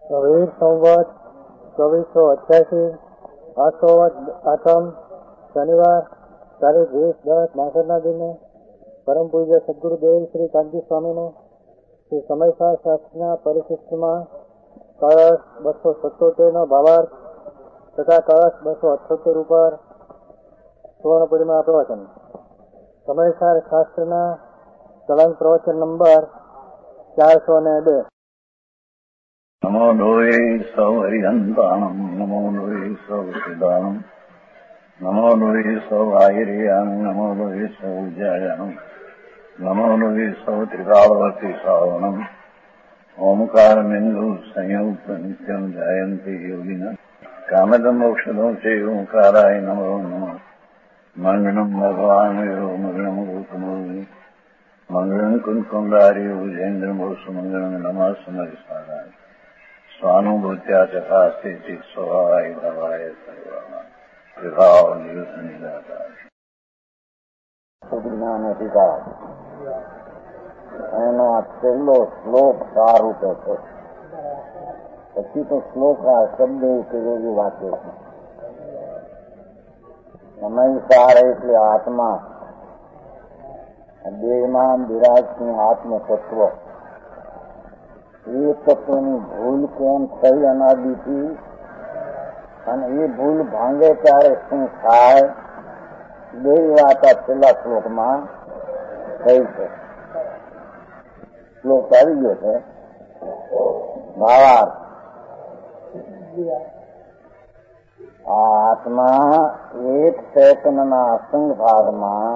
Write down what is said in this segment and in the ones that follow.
વીર સંવત 2488 આસોવદ આઠમ શનિવાર તારીખ 20/10/62 દિને પરમ પૂજ્ય સદગુરુદેવ શ્રી કાંતિ સ્વામીને શ્રી સમયસાર શાસ્ત્રના પરિશિષ્ટમાં કળશ 277 ભાવાર્થ તથા કળશ 278 ઉપર સુવર્ણપુરીમાં પ્રવચન. સમયસાર શાસ્ત્રના કલંક પ્રવચન નંબર 402. नमो लोये सौ हरिहंताणम् नमो लोये सौ सिदानम् नमो लोये सौ आयर्याम् नमो लोये सौ उज्जायनम् नमो लोये सौ त्रिकालवती सावनम् ओंकारमिन्दु संयुक्त नित्यम् जायन्ति योगिनः कामदमोक्षदो चे ओंकाराय नमो नमः. मंगलम् भगवान् यो मंगलम् गौतमोऽग्नि मंगलम् कुंकुमधारी भुजेन्द्रमोसु मंगलम् नमः समरिसाराय स्वानुभूत्या चकास्ते चित स्वभावाय भवाय सर्वमा विभाव नियुक्त निराकार જ્ઞાન અધિકાર એનો આ છેલ્લો શ્લોક સારૂપે છે. પછી તો શ્લોક આ શબ્દ ઉપયોગી વાક્ય છે. સમયસાર એટલે આત્મા, દેહમાં બિરાજતું આત્મ તત્વ. એ તત્વની ભૂલ કેમ થઈ અનાદિથી, અને એ ભૂલ ભાંગે ત્યારે શું થાય, બે વાત આ છેલ્લા શ્લોકમાં થઈ છે. શ્લોક આવી ગયો છે. ભાવાર્થ: આ આત્મા એક ચેતનના અસંગ ભાગમાં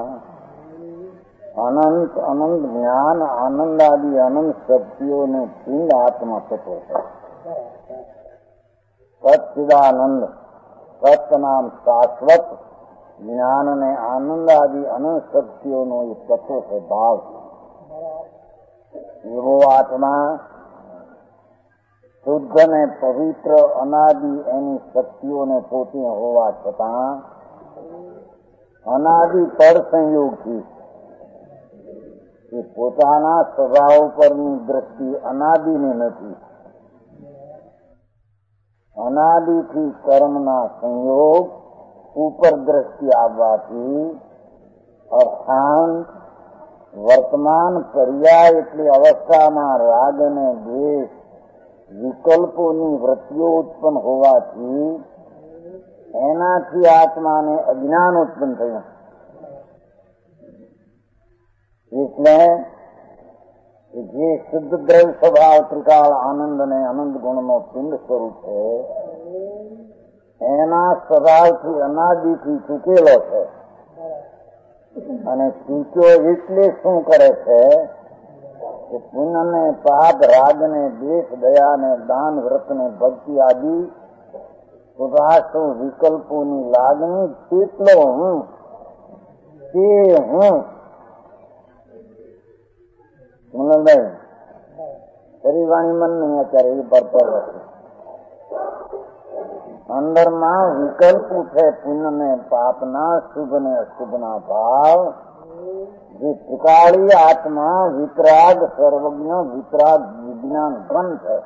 અનંત અનંત જ્ઞાન આનંદ આદિ અનંત શક્તિઓને પિંડ આત્મા તત્વ છે. સચ્ચિદાનંદ સત નામ શાશ્વત જ્ઞાન અને આનંદ આદિ અનંત શક્તિઓનો એ તત્વ છે, ભાવ. એવો આત્મા શુદ્ધ ને પવિત્ર અનાદિ એની શક્તિઓને પોતે હોવા છતાં અનાદિ પર સંયોગથી એ પોતાના સ્વભાવ પરની દ્રષ્ટિ અનાદિની નથી. અનાદિથી કર્મના સંયોગ ઉપર દ્રષ્ટિ આવવાથી અર્થાંત વર્તમાન પર્યાય એટલે અવસ્થામાં રાગ અને દ્વેષ વિકલ્પોની વૃત્તિઓ ઉત્પન્ન હોવાથી એનાથી આત્માને અજ્ઞાન ઉત્પન્ન થયું. એટલે જે શુદ્ધ દ્રવ્ય સ્વભાવ ત્રિકાળ આનંદ અને અનંત ગુણનો પિંડ સ્વરૂપ છે, એના સ્વભાવથી અનાદિથી ચૂકેલો છે. અને ચૂક્યો એટલે શું કરે છે કે પુણ્યને પાપ રાગને દ્વેષ દયાને દાન વ્રતને ભક્તિ આદિ સુભાષો વિકલ્પોની લાગણી કેટલો હું તે હું શરીરવાણી મન નહીં અત્યારે એ ભરપર છે. અંદરમાં વિકલ્પ છે પુણ્ય ને પાપના, શુભ ને અશુભના ભાવ. જે ત્રિકાળી આત્મા વિતરાગ સર્વજ્ઞ વિતરાગ વિજ્ઞાન ઘન છે.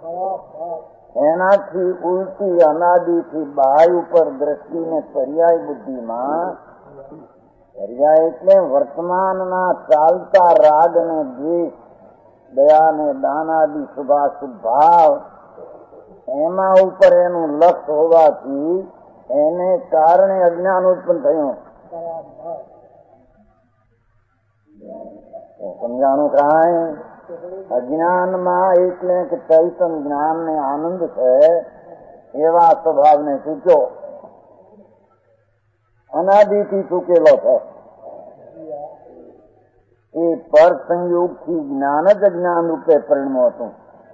એનાથી ઉલટી અનાદિથી બાહ્ય ઉપર દ્રષ્ટિને પર્યાય બુદ્ધિમાં, પર્યાય એટલે વર્તમાનના ચાલતા રાગ અને દ્વેષ દયા ને દાન આદિ શુભાશુભ ભાવ, એમાં ઉપર એનું લક્ષ હોવાથી એને કારણે અજ્ઞાન ઉત્પન્ન થયું. સમજાણું કાંઈ? અજ્ઞાનમાં એટલે કે ચૈતન જ્ઞાન ને આનંદ છે એવા સ્વભાવને ચૂક્યો, અનાદિથી ચૂકેલો છે. એ પર સંયોગથી જ્ઞાન જ અજ્ઞાન રૂપે પરિણમ્યું હતું.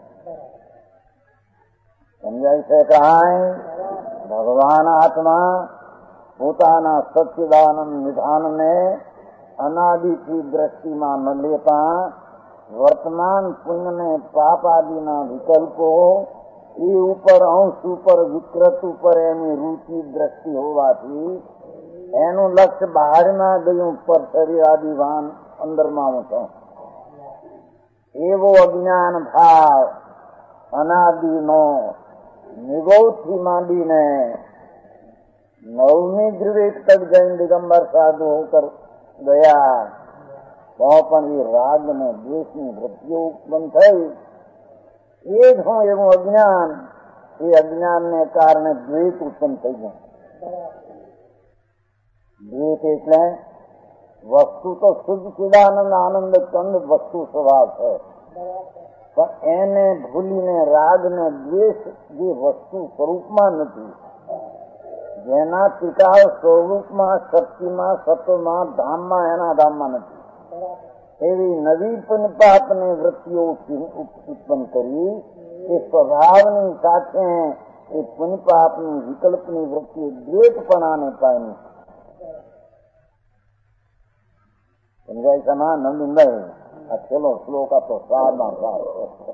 સમજાય છે કાંઈ? ભગવાન આત્મા પોતાના સચ્ચિદાનંદ નિધાનને અનાદિથી દ્રષ્ટિમાં ન લેતા વર્તમાન પુણ્યને પાપ આદિના વિકલ્પો એ ઉપર અંશ ઉપર વિકૃત ઉપર એની રૂચિ દ્રષ્ટિ હોવાથી એનું લક્ષ્ય બહારના ગયું, પર શરીર આદિ વાન અંદરમાં હતો. એવો અજ્ઞાન ભાવ અનાદિનો નિગોથી માંડીને 9મી દ્વિવેદ તક જૈન દિગંબર સાધુ ગયા તો પણ એ રાગ ને દ્વેષની વૃત્તિઓ ઉત્પન્ન થઈ. એ જ હું એવું અજ્ઞાન, એ અજ્ઞાનને કારણે દ્વેષ ઉત્પન્ન થઈ ગયું. દ્વેષ એટલે વસ્તુ તો શુદ્ધ ચિદાનંદ આનંદ કંદ વસ્તુ સ્વભાવ છે, પણ એને ભૂલીને રાગ ને દ્વેષ જે વસ્તુ સ્વરૂપમાં નથી, જેના ટીકાવ સ્વરૂપમાં, શક્તિમાં, સત્વમાં, ધામમાં, એના ધામમાં નથી, એવી નવી પુનપાપની વૃત્તિઓ ઉત્પન્ન કરી. એ સ્વભાવની સાથે એ પુનપાપની વિકલ્પની વૃત્તિ દ્વેષપણાને પામી. સમજાય છે ના નંદનભાઈ? આ છેલ્લો શ્લોક આપતો સારમાં સાર.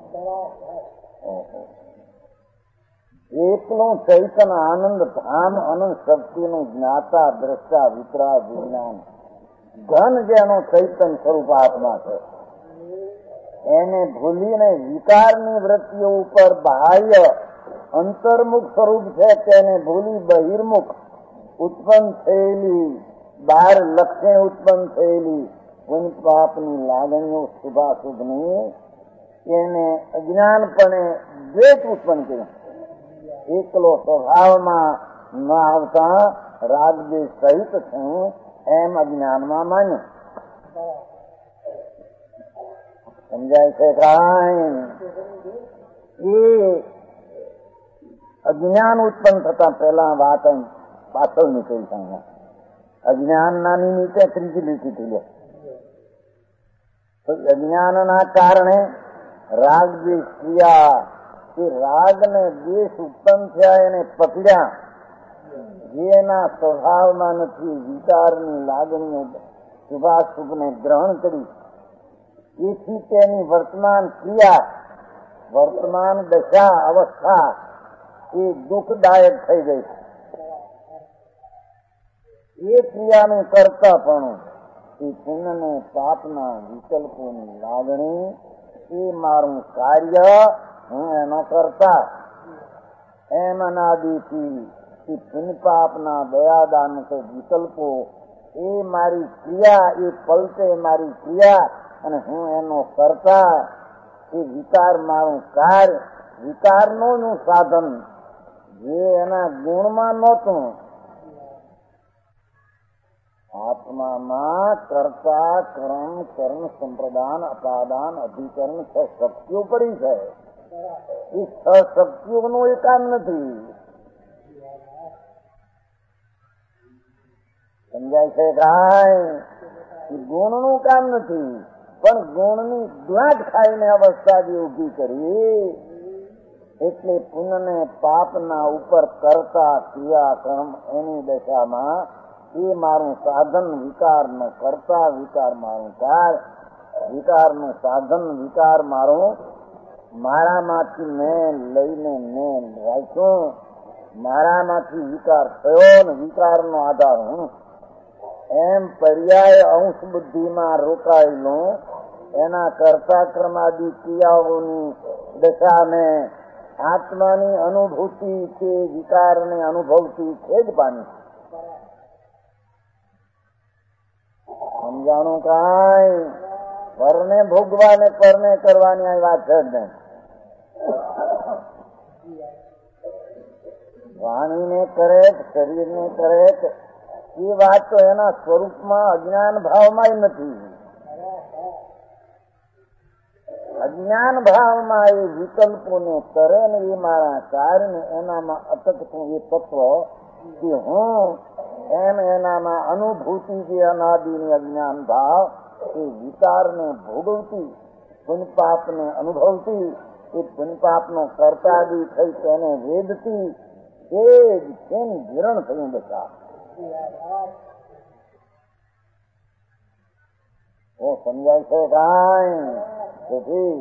એકનું ચૈતન આનંદ ધામ અનંત શક્તિનું જ્ઞાતા દ્રષ્ટા વિતરા વિજ્ઞાન ઘન જેનો ચૈતન સ્વરૂપ આત્મા છે, એને ભૂલીને વિકારની વૃત્તિઓ ઉપર બાહ્ય અંતર્મુખ સ્વરૂપ છે તેને ભૂલી બહિર્મુખ ઉત્પન્ન થયેલી, બહાર લક્ષ્ય ઉત્પન્ન થયેલી પુણ્યપાપની લાગણીઓ શુભાશુભની એને અજ્ઞાનપણે દ્વેષ ઉત્પન્ન કર્યું. એકલો સ્વભાવમાં ન આવતા રાગદ્વેષ સહિત છું એમ અજ્ઞાનમાં માન્યું. સમજાય છે કાંઈ? એ અજ્ઞાન ઉત્પન્ન થતા પહેલા વાત પાછળ નીકળી છે. અજ્ઞાનના નિમિત્તે ત્રીજી લીટી થઈ લે. અજ્ઞાનના કારણે રાગ દ્વેષ ક્રિયા, એ રાગ ને દ્વેષ ઉત્પન્ન થયા એને પકડ્યા, જેના સ્વભાવમાં નથી, વિકારની લાગણીઓ શુભાશુભને ગ્રહણ કરી. એથી તેની વર્તમાન ક્રિયા, વર્તમાન દશા અવસ્થા એ દુઃખદાયક થઈ ગઈ. એ ક્રિયાનું કરતાપણું, એ પુણ્યને પાપના વિકલ્પોની લાગણી, એ મારું કાર્ય, હું એનો કરતા, એમ અનાદિથી એ પુણ્ય પાપના દયાદાન વિકલ્પો, એ મારી ક્રિયા, એ પલટે મારી ક્રિયા અને હું એનો કરતા. એ વિકાર મારું કાર્ય, વિકારનું સાધન જે એના ગુણમાં નહોતું. આત્મામાં કર્તા કર્મ કર્મ સંપ્રદાન અપાદાન અધિકરણ 6 શક્તિઓ પડી છે. એ 6 શક્તિઓનું એ કામ નથી. સમજાય છે કાંઈ? ગુણનું કામ નથી, પણ ગુણની દ્વાટ ખાઈને અવસ્થા જે ઉભી કરી, એટલે પુણ્યને પાપના ઉપર કરતા ક્રિયા કર્મ એની દશામાં એ મારું સાધન વિકારનો કરતા, વિકાર મારું કાર્ય, વિકારનું સાધન વિકાર મારું, મારામાંથી મેં લઈને મેં રાખ્યું, મારામાંથી વિકાર થયો ને વિકારનો આધાર હું, એમ પર્યાય અંશ બુદ્ધિમાં રોકાયેલું એના કરતા ક્રમાદી ક્રિયાઓની દશાને આત્માની અનુભૂતિ કે વિકારને અનુભવતી છે જ પામી. સમજાણું કાંઈ? પરને ભોગવા ને પરને કરવાની આ વાત છે જ નહીં. વાણીને કરે, શરીરને કરે, એ વાત તો એના સ્વરૂપમાં અજ્ઞાન ભાવમાં નથી. અજ્ઞાન ભાવમાં એ વિકલ્પોને કરે ને એ મારા કાર્યને એનામાં અટકતું એ તત્વ કે હું એમ એનામાં અનુભૂતિ જે અનાદિની અજ્ઞાન ભાવ, એ વિકારને ભોગવતી, પુણ્યપાપને અનુભવતી, એ પુણ્યપાપનો કરતાદી થઈ તેને વેદતી, એ જ તેની વિરણ થયું દશા. એ સમજાય છે કાંઈ? તેથી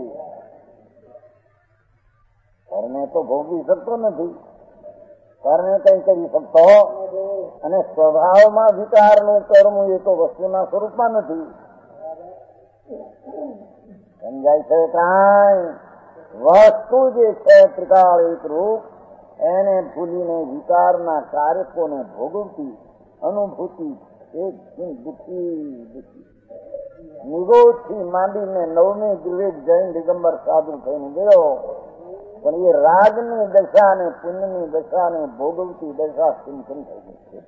કર્મે તો ભોગવી શકતો નથી, કર્મે કઈ કરી શકતો, અને સ્વભાવમાં વિકારનું કરવું એ તો વસ્તુના સ્વરૂપમાં નથી. સમજાય છે કાંઈ? વસ્તુ જે છે ત્રિકાળ એક રૂપ એને ભૂલીને વિકારના કારકોને ભોગવતી અનુભૂતિ એકદમ દુઃખી નિગોથી માંડીને નવમી દ્વિવેદ જૈન દિગંબર સાધુ થઈને ગયો, પણ એ રાગની દશા ને પુણ્યની દશા ને ભોગવતી દશા સિંચન થઈ ગઈ છે.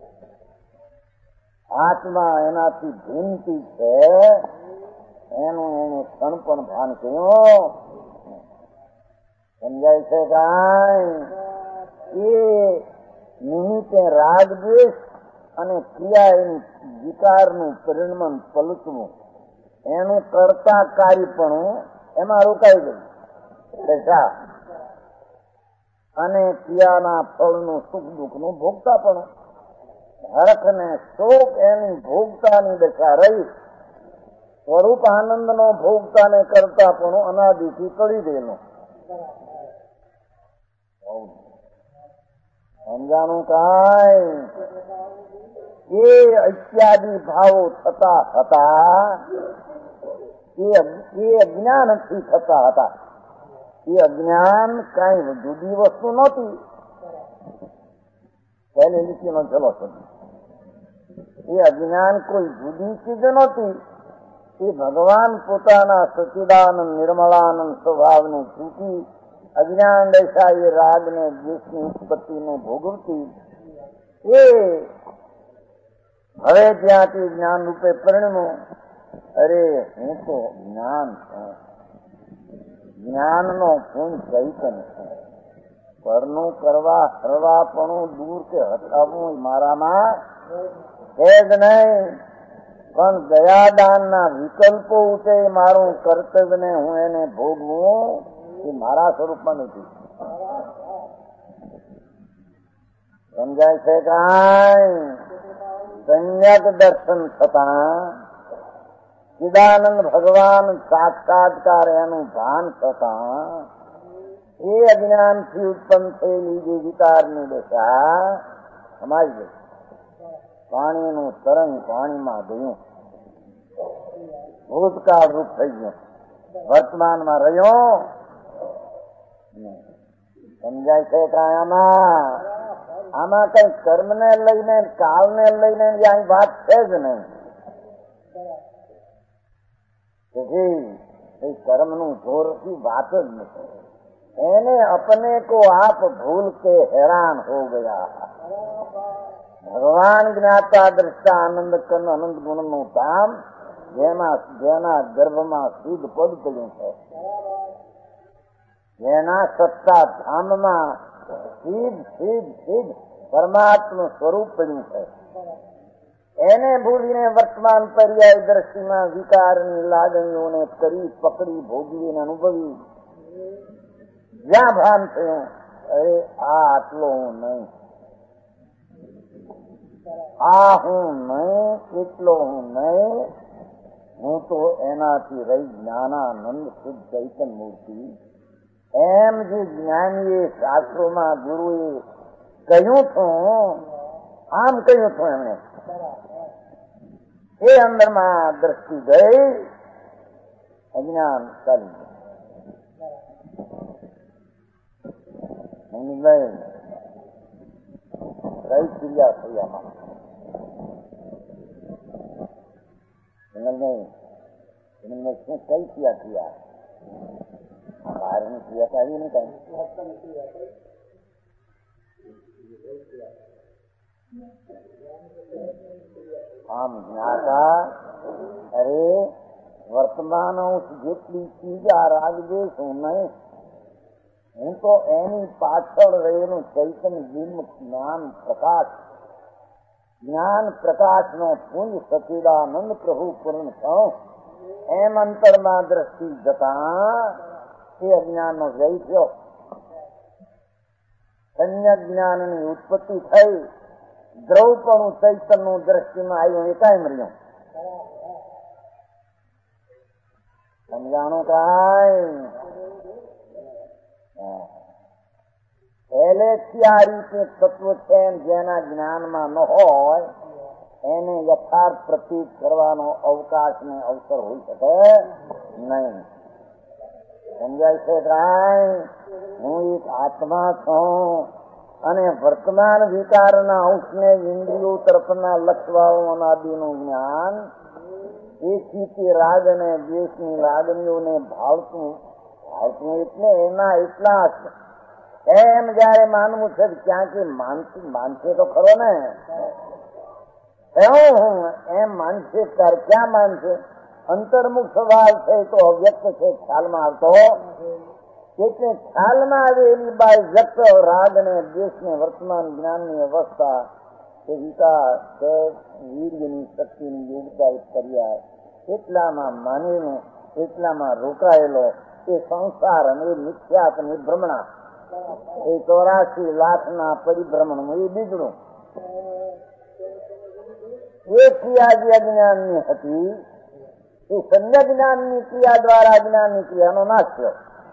આત્મા એનાથી ભિન્નતી છે એનું એને ક્ષણ પણ ભાન કર્યું. સમજાય છે કાંઈ? એ નિમિત્તે રાગ દ્વેષ અને ક્રિયા એની વિકારનું પરિણમન પલટવું એનું કરતા કાર્યપણું એમાં રોકાઈ ગયું દશા, અને ક્રિયાના ફળનું સુખ દુઃખનું ભોગતાપણું, હરખ ને શોક એની ભોગતાની દશા રહી. સ્વરૂપ આનંદનો ભોગતા ને કરતાપણું અનાદિથી કરી દેલું. સમજાણું કાંઈ? એ અત્યાદિ ભાવો થતા હતા એ અજ્ઞાનથી થતા હતા. એ અજ્ઞાન કઈ જુદી વસ્તુ નહોતી. પહેલી લીટીનો ચલો સમજ. એ અજ્ઞાન કોઈ જુદી ચીજ નહોતી. એ ભગવાન પોતાના સચિદાનંદ નિર્મળાનંદ સ્વભાવને ચૂકી અજ્ઞાન દશા એ રાગ ને દ્વેષની ઉત્પત્તિને ભોગવતી એ હવે ત્યાંથી જ્ઞાન રૂપે પરિણમ્યું. અરે હું તો જ્ઞાન છું, જ્ઞાનનો પૂર્ણ ચૈતન્ય છું. પરનું કરવા હરવાપણું દૂર કે હટાવવું મારામાં છે જ નહીં, પણ દયાદાનના વિકલ્પો ઉઠે મારું કર્તવ્યને હું એને ભોગવું એ મારા સ્વરૂપમાં નથી. સમજાય છે કાંઈ? સંયક દર્શન થતા ચિદાનંદ ભગવાન સાક્ષાત્કાર એનું ભાન થતા એ અજ્ઞાનથી ઉત્પન્ન થયેલી જે વિકારની દશા સમાઈ ગઈ. પાણીનું તરંગ પાણીમાં ગયું, ભૂતકાળ રૂપ થઈ ગયું, વર્તમાનમાં રહ્યો. સમજાય છે કાંઈ? આમાં કઈ કર્મને લઈને કાળને લઈને અહીં વાત છે જ નહીં. તેથી કર્મનું જોરથી વાત જ નથી. એને અપને કો આપ ભૂલ કે હેરાન હો ગયા. ભગવાન જ્ઞાતા દ્રષ્ટા આનંદ કર્ણ અનંત ગુણ નું ધામ જેના ગર્ભમાં શુદ્ધ પદ પડ્યું છે, જેના સત્તા ધામમાં સિદ્ધ પરમાત્મા સ્વરૂપ પડ્યું છે, એને ભૂલીને વર્તમાન પર્યાય દ્રષ્ટિમાં વિકારની લાગણીઓને કરી પકડી ભોગવીને અનુભવી જ્યાં ભાન થયું અરે આ આટલો હું નહીં, આ હું નહીં, એટલો હું નહીં, હું તો એનાથી રહી જ્ઞાનાનંદ શુદ્ધ ચૈતન્ય મૂર્તિ. એમ જે જ્ઞાનીએ શાસ્ત્રોમાં ગુરુએ કહ્યું છું, આમ કહ્યું છું એમણે, એ અંદરમાં દ્રષ્ટિ ગઈ, અજ્ઞાન ચાલી ગયું. કઈ ક્રિયા થઈ આમાં શું કઈ ક્રિયા થયા? બહારની ક્રિયા તો આવી નહીં કઈ. આમ જ્ઞાતા અરે વર્તમાન જેટલી ચીજ આ રાગદેશ હું નહીં, હું તો એની પાછળ રહેલું ચૈતન્ય બિંબ જ્ઞાન પ્રકાશ નો પુંજ સચિદાનંદ પ્રભુ પૂર્ણ થયો. એમ અંતરમાં દ્રષ્ટિ જતા એ અજ્ઞાન નો જય થયો. અન્ય જ્ઞાનની ઉત્પત્તિ થઈ, દ્રવપણું ચૈતન્યનું દ્રષ્ટિમાં આવ્યું, એ કાયમ રહ્યું. સમજાણું કાંઈ? પહેલેથી આ રીતે તત્વ છે જેના જ્ઞાનમાં ન હોય એને યથાર્થ પ્રતીત કરવાનો અવકાશ ને અવસર હોઈ શકે નહીં. સમજાય છે કાંઈ? હું એક આત્મા છું અને વર્તમાન વિકારના અંશને ઇન્દ્રિયો તરફના લક્ષવાળો અનાદિનું જ્ઞાન એથી તે રાગ અને દ્વેષની લાગણીઓને ભાવતું એટલે એના એટલા એમ જયારે માનવું છે ક્યાંથી માનશે તો ખરો ને, એમ માનશે ત્યારે ક્યાં માનશે? અંતર્મુખ સ્વભાવ છે તો અવ્યક્ત છે, ખ્યાલમાં આવતો એટલે ખ્યાલમાં આવે એની બાય વ્યક્ત રાગ અને દ્વેષને વર્તમાન જ્ઞાનની અવસ્થા એ વિકાસ છે, વીર્યની શક્તિની યોગતા પર્યાય એટલામાં માનેલો, એટલામાં રોકાયેલો એ સંસાર અને એ મિથ્યાત અને ભ્રમણા એ 84 લાખના પરિભ્રમણ એ બીજડું એ ક્રિયા જે અજ્ઞાનની હતી એ સંજ્ઞા જ્ઞાનની ક્રિયા દ્વારા અજ્ઞાનની ક્રિયાનો નાશ થયો.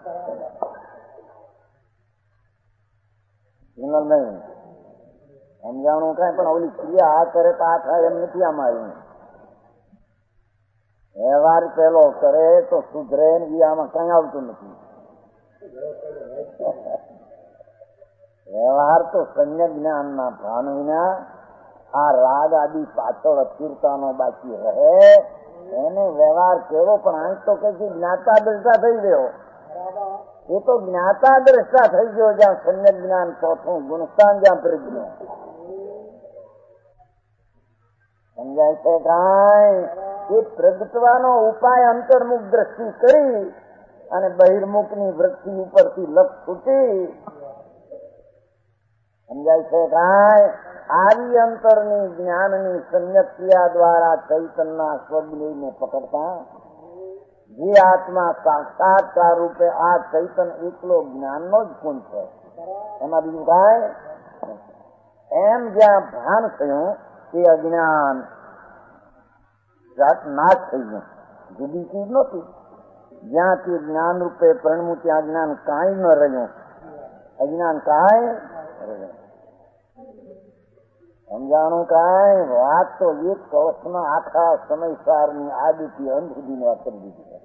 નહીં સમજાણું કઈ પણ ઓલી ક્રિયા આ કરે તો આ થાય એમ નથી. આમાં વ્યવહાર પેલો કરે તો સુધરે ને આમાં કઈ આવતું નથી. વ્યવહાર તો સંજ્ઞા જ્ઞાનના ભાન વિના આ રાગ આદિ પાછળ અસ્થિરતાનો બાકી રહે એને વ્યવહાર કેવો? પણ આજ તો કે જ્ઞાતા દ્રષ્ટા થઈ ગયો. એ તો જ્ઞાતા દ્રષ્ટા થઈ ગયો જ્યાં સંજ્ઞા જ્ઞાન ચોથું ગુણસ્થાન જ્યાં પ્રજ્ઞો. સમજાય છે કાંઈ? એ પ્રગટવાનો ઉપાય અંતર્મુખ દ્રષ્ટિ કરી અને બહિર્મુખની વૃત્તિ ઉપરથી લક્ષ છૂટી. સમજાય છે કાંઈ? આવી અંતરની જ્ઞાનની સંયત ક્રિયા દ્વારા ચૈતનના સ્વજ્ઞને પકડતા જે આત્મા સાક્ષાત્કાર રૂપે આ ચૈતન એકલો જ્ઞાનનો જ ગુણ છે, એમાં બીજું કાંઈ એમ જ્યાં ભાન થયું તે અજ્ઞાન નાશ થઈ ગયું. જુદી ચીજ નહોતી. જ્યાં તે જ્ઞાન રૂપે પ્રણમું ત્યાં અજ્ઞાન કાંઈ ન રહ્યું. અજ્ઞાન કાંઈ રહ્યું. સમજાણું કાંઈ? વાત તો એક કવચમાં આખા સમયસારની આદિથી અંત સુધીની વાત કરી દીધી.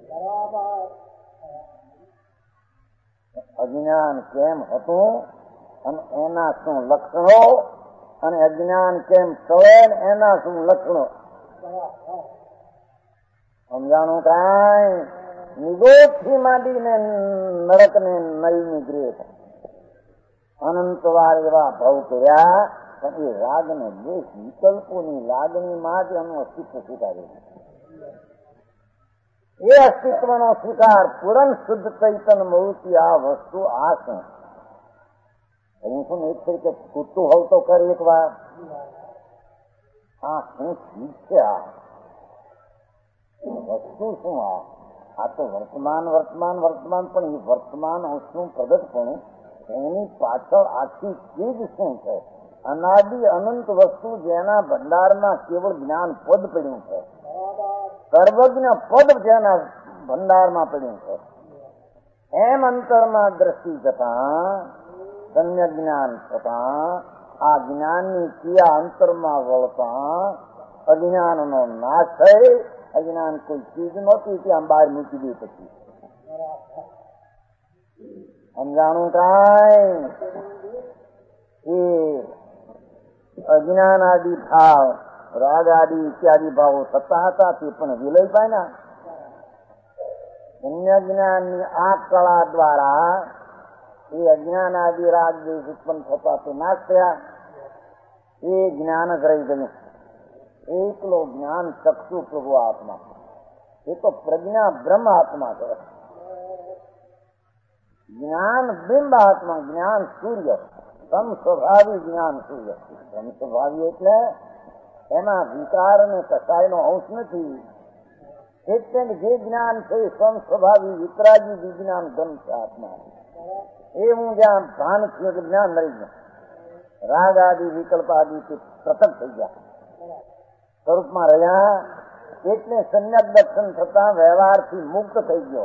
અજ્ઞાન કેમ હતું અને એના શું લક્ષણો, અને અજ્ઞાન કેમ ચડે એના શું લક્ષણો. સમજાણું કાંઈ? નિગોદથી માંડીને નરકને નળીની ગ્રેટ અનંતવાર એવા ભાવ કર્યા, પણ એ રાગ ને દ્વેષ વિકલ્પોની લાગણીમાં જ એનું અસ્તિત્વ સ્વીકારે. એ અસ્તિત્વનો સ્વીકાર પૂરણ શુદ્ધ ચૈતન મૂર્તિ આ વસ્તુ આ શું? હું શું એક તરીકે કૂદતું હોવ તો કર એક વાર. આ શું ચીજ છે? આ વસ્તુ શું? આ તો વર્તમાન પણ એ વર્તમાન અંશનું પ્રગટપણું એની પાછળ આખી ચીજ શું છે? અનાદિ અનંત વસ્તુ જેના ભંડારમાં કેવળ જ્ઞાન પદ પડ્યું છે, સર્વજ્ઞ પદ જેના ભંડારમાં પડ્યું છે. એમ અંતરમાં દ્રષ્ટિ થતા ધન્ય જ્ઞાન થતા આ જ્ઞાનની ક્રિયા અંતરમાં વળતા અજ્ઞાનનો નાશ થઈ. અજ્ઞાન કોઈ ચીજ નહોતી ત્યાં બહાર મૂકી દે. પછી સમજાણું કાંઈ? એ અજ્ઞાન આદિ ભાવ રાગ આદિ ઇત્યાદિ ભાવો થતા હતા તે પણ વિલય પામ્યા. અન્ય જ્ઞાનની આ કળા દ્વારા એ અજ્ઞાન આદિ રાગ દ્વેષ ઉત્પન્ન થતા તે નાશ થયા. એ જ્ઞાન જ રહી ગયું. એકલો જ્ઞાન ચક્ષુ પ્રભુ આત્મા. એ તો પ્રજ્ઞા બ્રહ્મ આત્મા છે. જ્ઞાન બિંબ આત્મા, જ્ઞાન સૂર્ય, સમસ્વભાવી જ્ઞાન સૂર્ય. સમસ્વભાવી એટલે એમાં વિકાર અને કસાયનો અંશ નથી. એટલે જે જ્ઞાન છે સમસ્વભાવી વિતરાગી વિજ્ઞાન ગમ છે આત્મા. એ હું જ્યાં ભાન થયું કે જ્ઞાન રહી ગયું. રાગ આદિ વિકલ્પ આદિ પ્રતક થઈ ગયા, સ્વરૂપમાં રહ્યા. એટલે સંજ્ઞક દર્શન થતા વ્યવહારથી મુક્ત થઈ ગયો.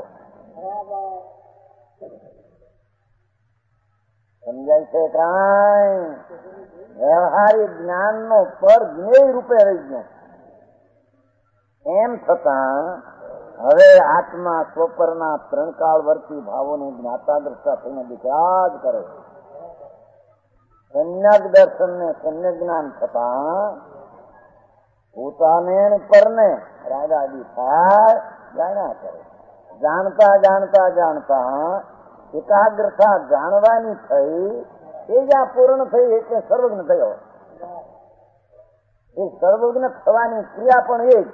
સમજાય છે કાંઈ? વ્યવહારિક જ્ઞાનનો પર જ્ઞેય રૂપે રહી ગયો. એમ થતા હવે આત્મા સ્વપરના ત્રણ કાળવર્તી ભાવોને જ્ઞાતા દ્રષ્ટા થઈને વિચાર કરે. સમ્યક દર્શન ને સમ્યક જ્ઞાન થતા પોતાને પરને રાગાદી થાય જાણ્યા કરે. જાણતા જાણતા જાણતા એકાગ્રતા જાણવાની થઈ, એ જ્યાં પૂર્ણ થઈ એટલે સર્વજ્ઞ થયો. એ સર્વજ્ઞ થવાની ક્રિયા પણ એ જ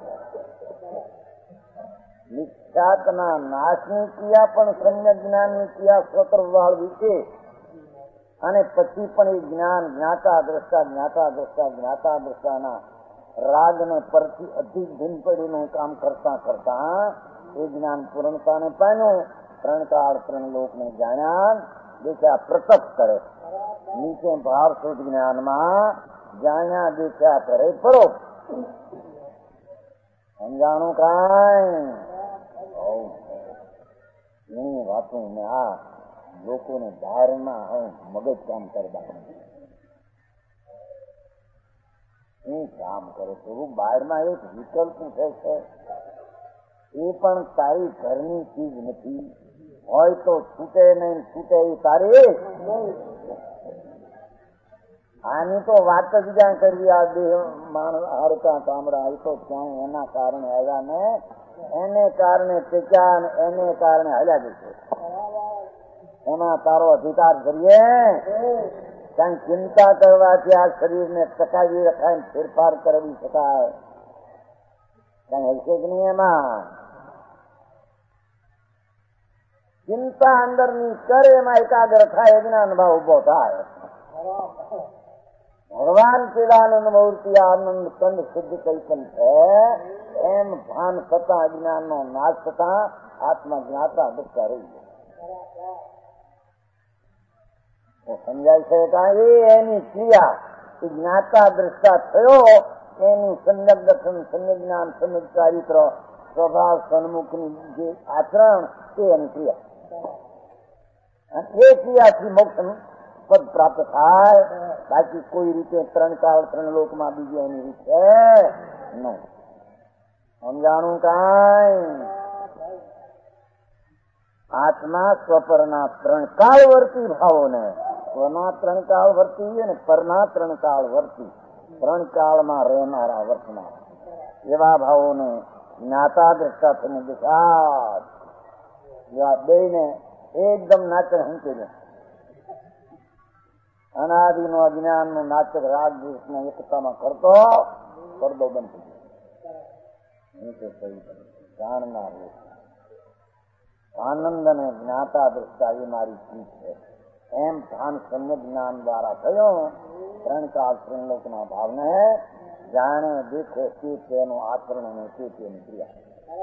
નિખ્યાતના નાશની ક્રિયા પણ સમ્યક જ્ઞાનની ક્રિયા સ્વતંત્ર વિશે, અને પછી પણ એ જ્ઞાન જ્ઞાતા દ્રષ્ટા જ્ઞાતા દ્રષ્ટા જ્ઞાતા દ્રષ્ટાના રાગને પરથી અધિક ભિન્ન પડીનું કામ કરતા કરતા એ જ્ઞાન પૂર્ણતાને પામ્યું. ત્રણ કાળ ત્રણ લોકને જાણ્યા દેખ્યા પ્રતપ કરે. નીચે ભાવ શુદ્ધ જ્ઞાનમાં જાણ્યા દેખ્યા કરે પરો. સમજાણું કાંઈ એની વાતો ને આ લોકોને બહારમાં મગજ કામ કરતા કામ કરે છે. બહારમાં એક વિકલ્પ છે, એ પણ તારી ઘરની ચીજ નથી. હોય તો છૂટે નહીં, છૂટે એ તારી. આની તો વાત જ જ્યાં કરવી. આ દેહ માણસ હાડકા ચામડા એ તો ક્યાંય એના કારણે આવ્યા ને એને કારણે ટેક્યા ને એને કારણે હલ્યા જશે. એમાં તારો અધિકાર કરીએ. કઈ ચિંતા કરવાથી આ શરીરને ટકાવી રખાય, ફેરફાર કરવી શકાય કઈ હશે જ નહીં. એમાં ચિંતા અંદરની કરે, એમાં એકાગ્ર થાય, જ્ઞાન ભાવ ઉભો થાય. ભગવાન ચિદાનંદ મૂર્તિ આનંદ કંદ સિદ્ધ કૈકન છે. એમ ભાન થતા અજ્ઞાન નો નાશ થતા આત્મા જ્ઞાતા દુઃખા રહી જાય. સમજાય છે કાંઈ એની ક્રિયા જ્ઞાતા દ્રષ્ટા થયો, એનું સમ્યક દર્શન સમ્યક જ્ઞાન સમ્યક ચારિત્ર સ્વભાવ સન્મુખની જે આચરણ તે એની ક્રિયા. એ ક્રિયાથી મોક્ષ પદ પ્રાપ્ત થાય. બાકી કોઈ રીતે ત્રણ કાળ ત્રણ લોકમાં બીજી એની રીત છે નહીં. સમજાણું કાંઈ આત્મા સ્વપરના ત્રણ કાળવર્તી ભાવોને, સ્વના ત્રણ કાળ વર્તી અને પરના ત્રણ કાળ વર્તી, ત્રણ કાળમાં રહેનારા વર્તનાર એવા ભાવોને જ્ઞાતા દ્રષ્ટા થઈને દેખાત. એવા બે ને એકદમ નાચક હંકેલો અનાદિનો અજ્ઞાન નું નાચક રાગ દેશને એકતામાં કરતો પડદો બંધ થઈ જાણનાર આનંદ અને જ્ઞાતા દ્રષ્ટા એ મારી ચીજ છે. એમ ભાન સમ્યક જ્ઞાન દ્વારા થયો. ત્રણ કાળ ત્રણ લોકના ભાવને જાણે દેખે તે તેનું આચરણ અને તે તેની ક્રિયા.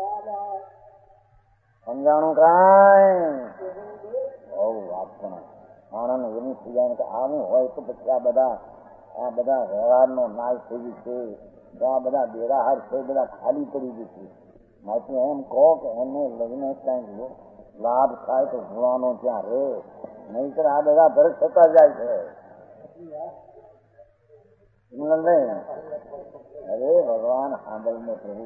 સમજાણું કાંઈ વાત પણ આનંદ એની ક્રિયા કે આવું હોય તો પછી આ બધા વ્યવહારનો નાશ થઈ ગયો છે. આ બધા બેરાહાર છે, બધા ખાલી પડી ગયું છે. માટે એમ કહો કે એને લગ્ન કઈ લાભ થાય તો જોવાનો ત્યાં રે, નહીતર આ બધા ભરત થતા જાય છે. અરે ભગવાન સાંભળને પ્રભુ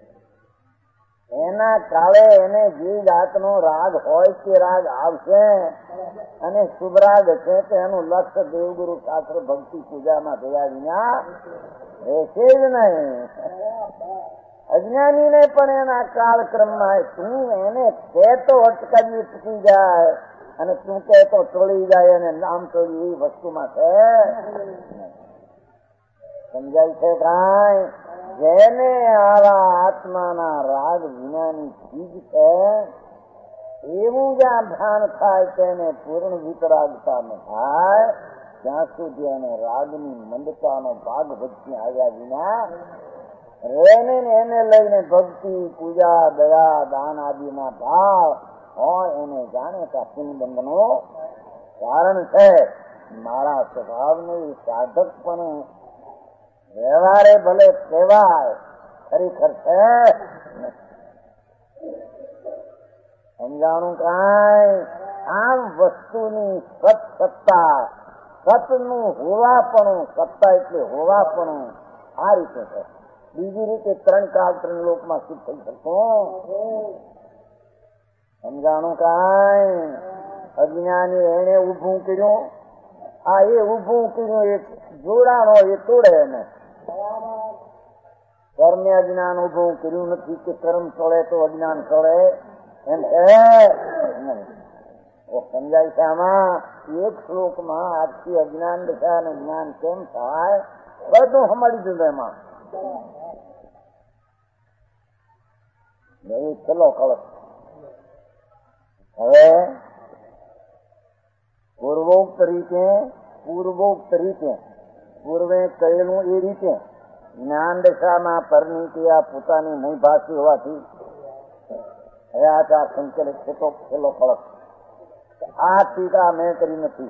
એના કાળે એને જે જાતનો રાગ હોય તે રાગ આવશે. અને શુભ રાગ છે તો એનું લક્ષ્ય દેવગુરુ શાસ્ત્ર ભક્તિ પૂજામાં થયા વિના રહેશે જ નહીં. અજ્ઞાનીને પણ એના કાળક્રમમાં તું એને કહેતો અટકાવી ટૂંકી જાય અને તું કહેતો ટોળી જાય અને નામ ટોળી એ વસ્તુમાં છે. સમજાય છે કાંઈ? જેને આવા આત્માના રાગ વિનાની ચીજ છે એવું જ્યાં ભાન થાય તેને પૂર્ણ વિતરાગતા ન થાય ત્યાં સુધી એને રાગની મંદતાનો ભાગ વચ્ચે આવ્યા વિના રેને એને લઈને ભક્તિ પૂજા દયા દાન આદિના ભાવ હોય એને જાણે કે પુણ્યબંધનો કારણ છે. મારા સ્વભાવને સાધક પણ વ્યવહારે ભલે કહેવાય ખરેખર છે. સમજાણું કાંઈ? આમ વસ્તુની સત્તા, સતનું હોવાપણું, સત્તા એટલે હોવાપણું આ રીતે છે. બીજી રીતે 3 કાળ 3 લોકમાં સુખ થઈ શકતો સમજાણું કાંઈ? અજ્ઞાની એને ઉભું કર્યું, આ એ ઉભું કર્યું, એ જોડાણો એ તોડે એને. કર્મે અજ્ઞાન ઉભું કર્યું નથી કે કર્મ છોડે તો અજ્ઞાન છોડે એમ સમજાય છે. આમાં એક શ્લોકમાં આજથી અજ્ઞાન દશા અને જ્ઞાન કેમ થાય બધું સમજી દીધું એમાં. ચલો કળશ. હવે પૂર્વોક્ત રીતે પૂર્વે કહેલું એ રીતે જ્ઞાન દશામાં પરિણીતિયા પોતાની નહીં ભાષી હોવાથી હવે આ ચાર સંકલિત છે તો છેલ્લો ફળક. આ ટીકા મેં કરી નથી.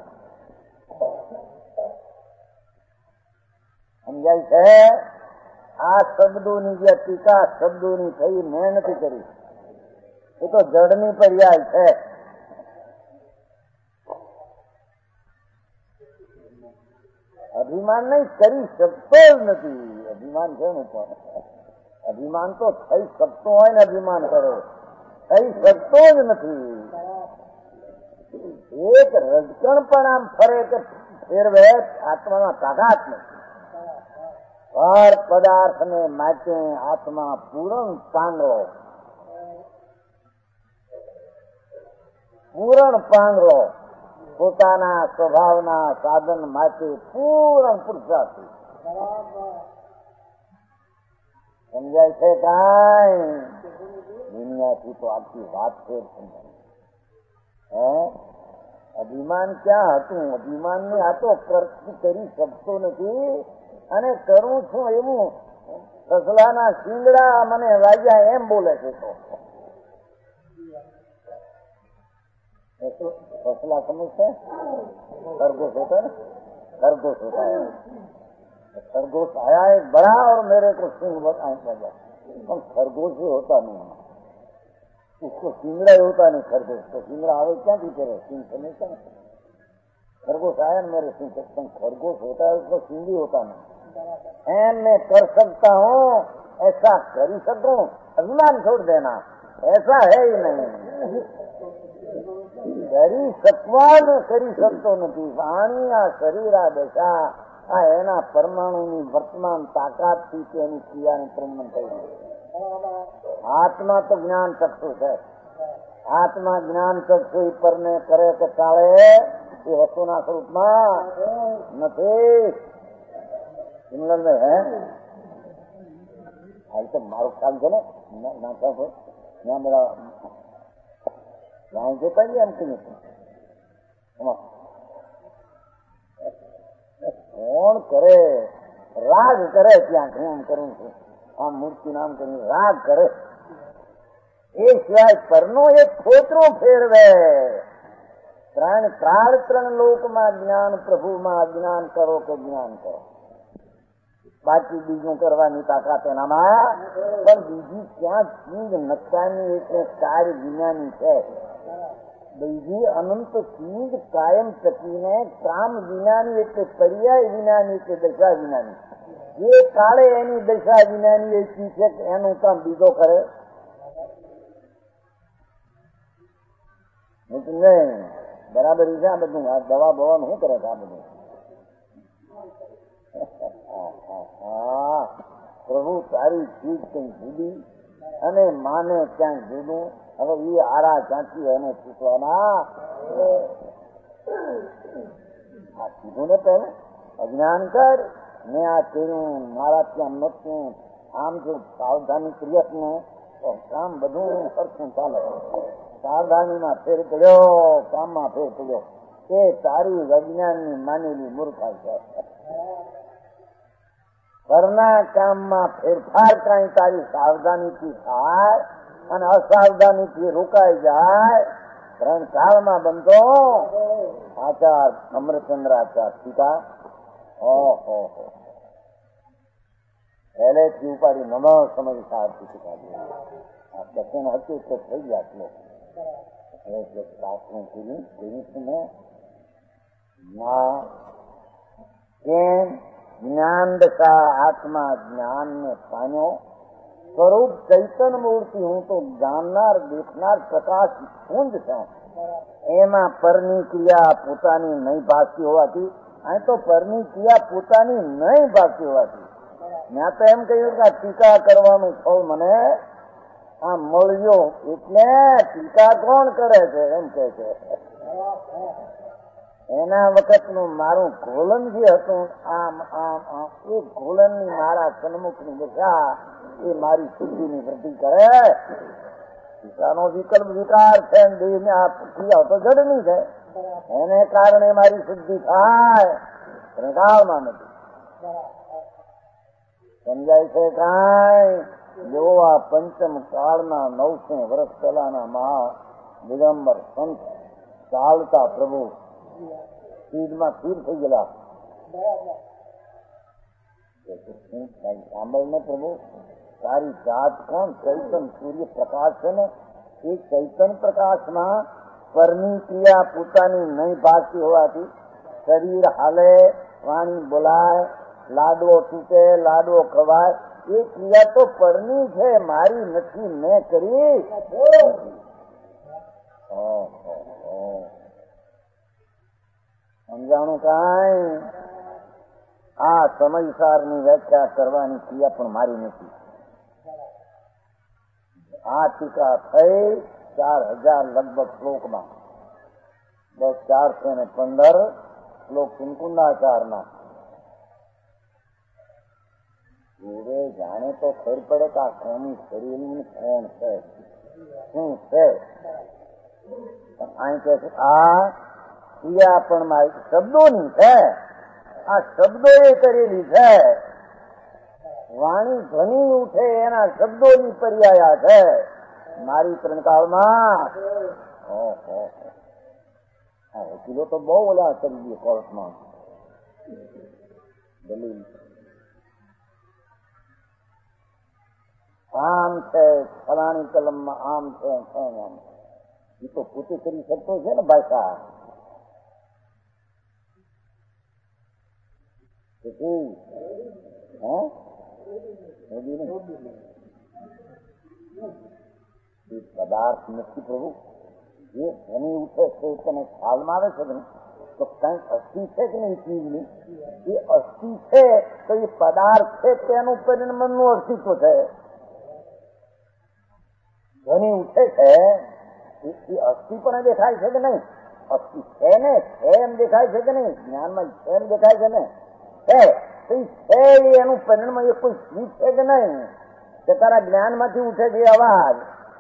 સમજાય છે? આ શબ્દોની જે ટીકા શબ્દોની થઈ મેં નથી કરી, એ તો જડની પર્યાય છે. અભિમાન નહીં કરી શકતો જ નથી. અભિમાન છે ને પણ અભિમાન તો થઈ શકતો હોય ને અભિમાન કરો, થઈ શકતો જ નથી. એક રજકણ પણ આમ ફરે કે ફેરવે આત્મામાં તાકાત નથી. હર પદાર્થને માટે આત્મા પૂરણ પાંગળો પોતાના સ્વભાવના સાધન માટે પૂર્ણ પુરુષાર્થી. સમજાય છે કાંઈ? દુનિયાથી તો આખી વાત છે. અભિમાન ક્યાં હતું? અભિમાન ને આ તો કરી શકતો નથી અને કરું છું એવું સસલાના શિંગડા મને વાગ્યા એમ બોલે છે. તો फसला समझते खरगोश होता है, खरगोश होता है। खरगोश आया एक बड़ा और मेरे को सिंह लगा, हम खरगोश ही होता नहीं, उसको सिंगड़ा ही होता नहीं। खरगोश तो सिंगड़ा आवे क्या पीछे रहे, सिंह समझता नहीं। खरगोश आया न मेरे सिंह, खरगोश होता है उसको सिंह ही होता नहीं। मैं कर सकता हूँ, ऐसा कर ही सकूं, अभिमान छोड़ देना, ऐसा है ही नहीं। કરી શકતો નથી. વાણી આ શરીર આ દશા આ એના પરમાણુની વર્તમાન તાકાતથી તેની ક્રિયાનું પ્રમાણ થઈ ગયું. આત્મા તો જ્ઞાન ચક્ષુ છે. આત્મા જ્ઞાન ચક્ષુ પરને કરે કે ચાલે એ વસ્તુના સ્વરૂપમાં નથી. સિમિલર ને હે આ તો મારો ખ્યાલ છે ને નાખા છે ત્યાં મેરા ત્યાં જોતા એમ કે કોણ કરે રાગ કરે ત્યાં હું કરું છું આ મૂર્તિ નામ કરી રાગ કરે એ સિવાય પરનો એક ખોતરો ફેરવે. ત્રણ કાળ ત્રણ લોકમાં જ્ઞાન પ્રભુમાં અજ્ઞાન કરો કે જ્ઞાન કરો, બાકી બીજું કરવાની તાકાત એનામાં. પણ બીજી ક્યાં ચીજ નકામી એટલે કાર્ય વિનાની છે. બીજી અનંત ચીજ કાયમ ટકીને કામ વિનાની એટલે પર્યાય વિનાની એટલે દશા વિનાની. જે કાળે એની દશા વિનાની એ ચીજ છે એનું કામ બીજો કરે નહીં. બરાબર છે આ બધું. આ દવા બવાનું શું કરે છે આ બધું? પ્રભુ તારી ચીજ કઈ જુદી અને માને ક્યાંક જુદું. હવે એ આરા ચાંચી એને પૂછવાના આ કીધું ને પહેલા અજ્ઞાન કર મેં આ કર્યું મારા ત્યાં નતું આમ જો સાવધાની ક્રિયક ને તો કામ બધું સરખું ચાલે. સાવધાનીમાં ફેર પડ્યો, કામમાં ફેર પડ્યો એ તારી વિજ્ઞાનની માનેલી મૂર્ખાઈ છે. ઘરના કામમાં ફેરફાર કઈ તારી સાવધાનીથી થાય અને અસાવધાનીથી રોકાઈ જાય. ત્રણ કાળમાં બનતો આચાર અમરચંદ્રાચાર ટીકા ઓહો પહેલેથી ઉપાડી નમ સમજ સારથી ટીકા દે. આ દર્શન હતું તો થઈ ગયા. હવે શાસ્ત્રું કીધું ના કેમ જ્ઞાન દશા આત્મા જ્ઞાનને પામ્યો. સ્વરૂપ ચૈતન મૂર્તિ, હું તો જાણનાર દેખનાર પ્રકાશ પુંજ છું. એમાં પરની ક્રિયા પોતાની નહીં ભાસતી હોવાથી, અહીં તો પરની ક્રિયા પોતાની નહીં ભાસતી હોવાથી મેં તો એમ કહ્યું કે ટીકા કરવાનું ફળ મને આ મળ્યો. એટલે ટીકા કોણ કરે છે એમ કે છે. એના વખતનું મારું ઘોલન જે હતું આમ આમ આમ, એ ઘોલનની મારા સન્મુખની દશા એ મારી શુદ્ધિની વૃદ્ધિ કરે. ટીકાનો વિકલ્પ વિકાર છે, દેહને આ ક્રિયા તો જડની છે, એને કારણે મારી શુદ્ધિ થાય, કાળમાં નથી. સમજાય છે કાંઈ? જો આ પંચમ કાળના 900 વર્ષ પહેલાના મહા દિગંબર સંત ચાલતા પ્રભુ સ્પીડમાં સ્થિર થઈ ગયેલા. સાંભળ ને પ્રભુ, તારી જાત કોણ? ચૈતન સૂર્ય પ્રકાશ છે ને, એ ચૈતન પ્રકાશમાં પરની ક્રિયા પોતાની નહીં ભાસતી હોવાથી શરીર હાલે, વાણી બોલાય, લાડવો તૂટે, લાડવો ખવાય, એ ક્રિયા તો પરની છે, મારી નથી, મેં કરી. સમજાણું કાંઈ? આ સમયસારની વ્યાખ્યા કરવાની ક્રિયા પણ મારી નથી. આ ટીકા થઈ 4000 લગભગ શ્લોકમાં, બસ 415 શ્લોક કુંકુંડાચારના. પૂરે જાણે તો ખબર પડે કે આ કોની શરીરનું કોણ છે, શું છે. અહીં કે આ ક્રિયા પણ મારી શબ્દોની છે, આ શબ્દો એ કરેલી છે. વાણી ધ્વનિ ઉઠે એના શબ્દોની પર્યાયા છે મારી ત્રણકાળમાં. વકીલો તો બહુ ઓલા કરી દે કોર્ટમાં દલીલ. આમ છે, ફલાણી કલમમાં આમ છે, આમ. એ તો પોતે કરી શકતો છે ને ભાષા. પદાર્થ નથી પ્રભુ. જે ધ્વનિ ઉઠે છે તને ખ્યાલમાં આવે છે ને, તો કઈક અસ્થિ છે કે નહીં ચીજની? એ અસ્થિ છે તો એ પદાર્થ છે, તેનું પરિણામનું અસ્તિત્વ છે. ધ્વનિ ઉઠે છે એ અસ્થિ પણ દેખાય છે કે નહીં? અસ્થિ છે ને, છે એમ દેખાય છે કે નહીં? જ્ઞાનમાં છે એમ દેખાય છે ને, છે એનું પરિણામ એ કોઈ ચીજ છે કે નહીં? કે તારા જ્ઞાનમાંથી ઉઠે છે અવાજ.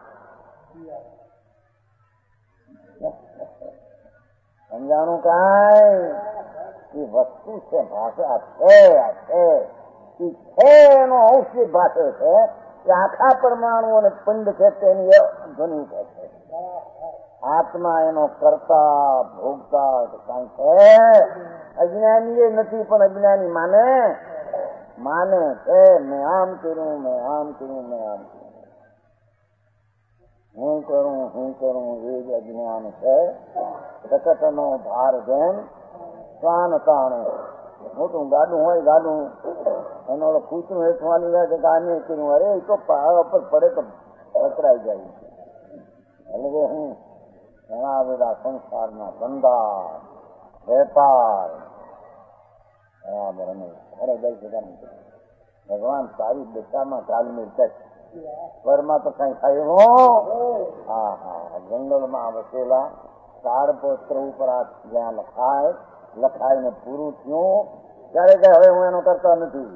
સમજાણું કાંઈ? એ વસ્તુ છે, ભાષા છે, આ છે એનો અંશ ભાષા છે. કે આખા પરમાણુ અને પિંડ છે તેની ધ્વનિ છે. આત્મા એનો કરતા ભોગતા કઈ છે. અજ્ઞાની એ નથી, પણ અજ્ઞાની માને છે. મેં આમ કર્યું, મેં આમ કર્યું, મેં આમ કર્યું, હું કરું એ જ અજ્ઞાન છે. રકટનો ભાર જેમ શ્વાન તાણે. મોટું ગાડું હોય, ગાડું એનો કૂતરું હેઠવાની વાત છે કે આને કર્યું, અરે એ તો પહાડ ઉપર પડે તો પકડાઈ જાય. એટલે હું ઘણા બધા સંસારના ધંધા વેપાર બરાબર અમે ઘરે ગઈ છે. ભગવાન સારી દિશામાં તાલમેલ છે. સ્વરમાં તો કઈ થયું. હા, જંગલમાં વસેલા તારપત્ર ઉપર આ જ્યાં લખાઈને પૂરું થયું ત્યારે કે હવે હું એનો કરતા નથી.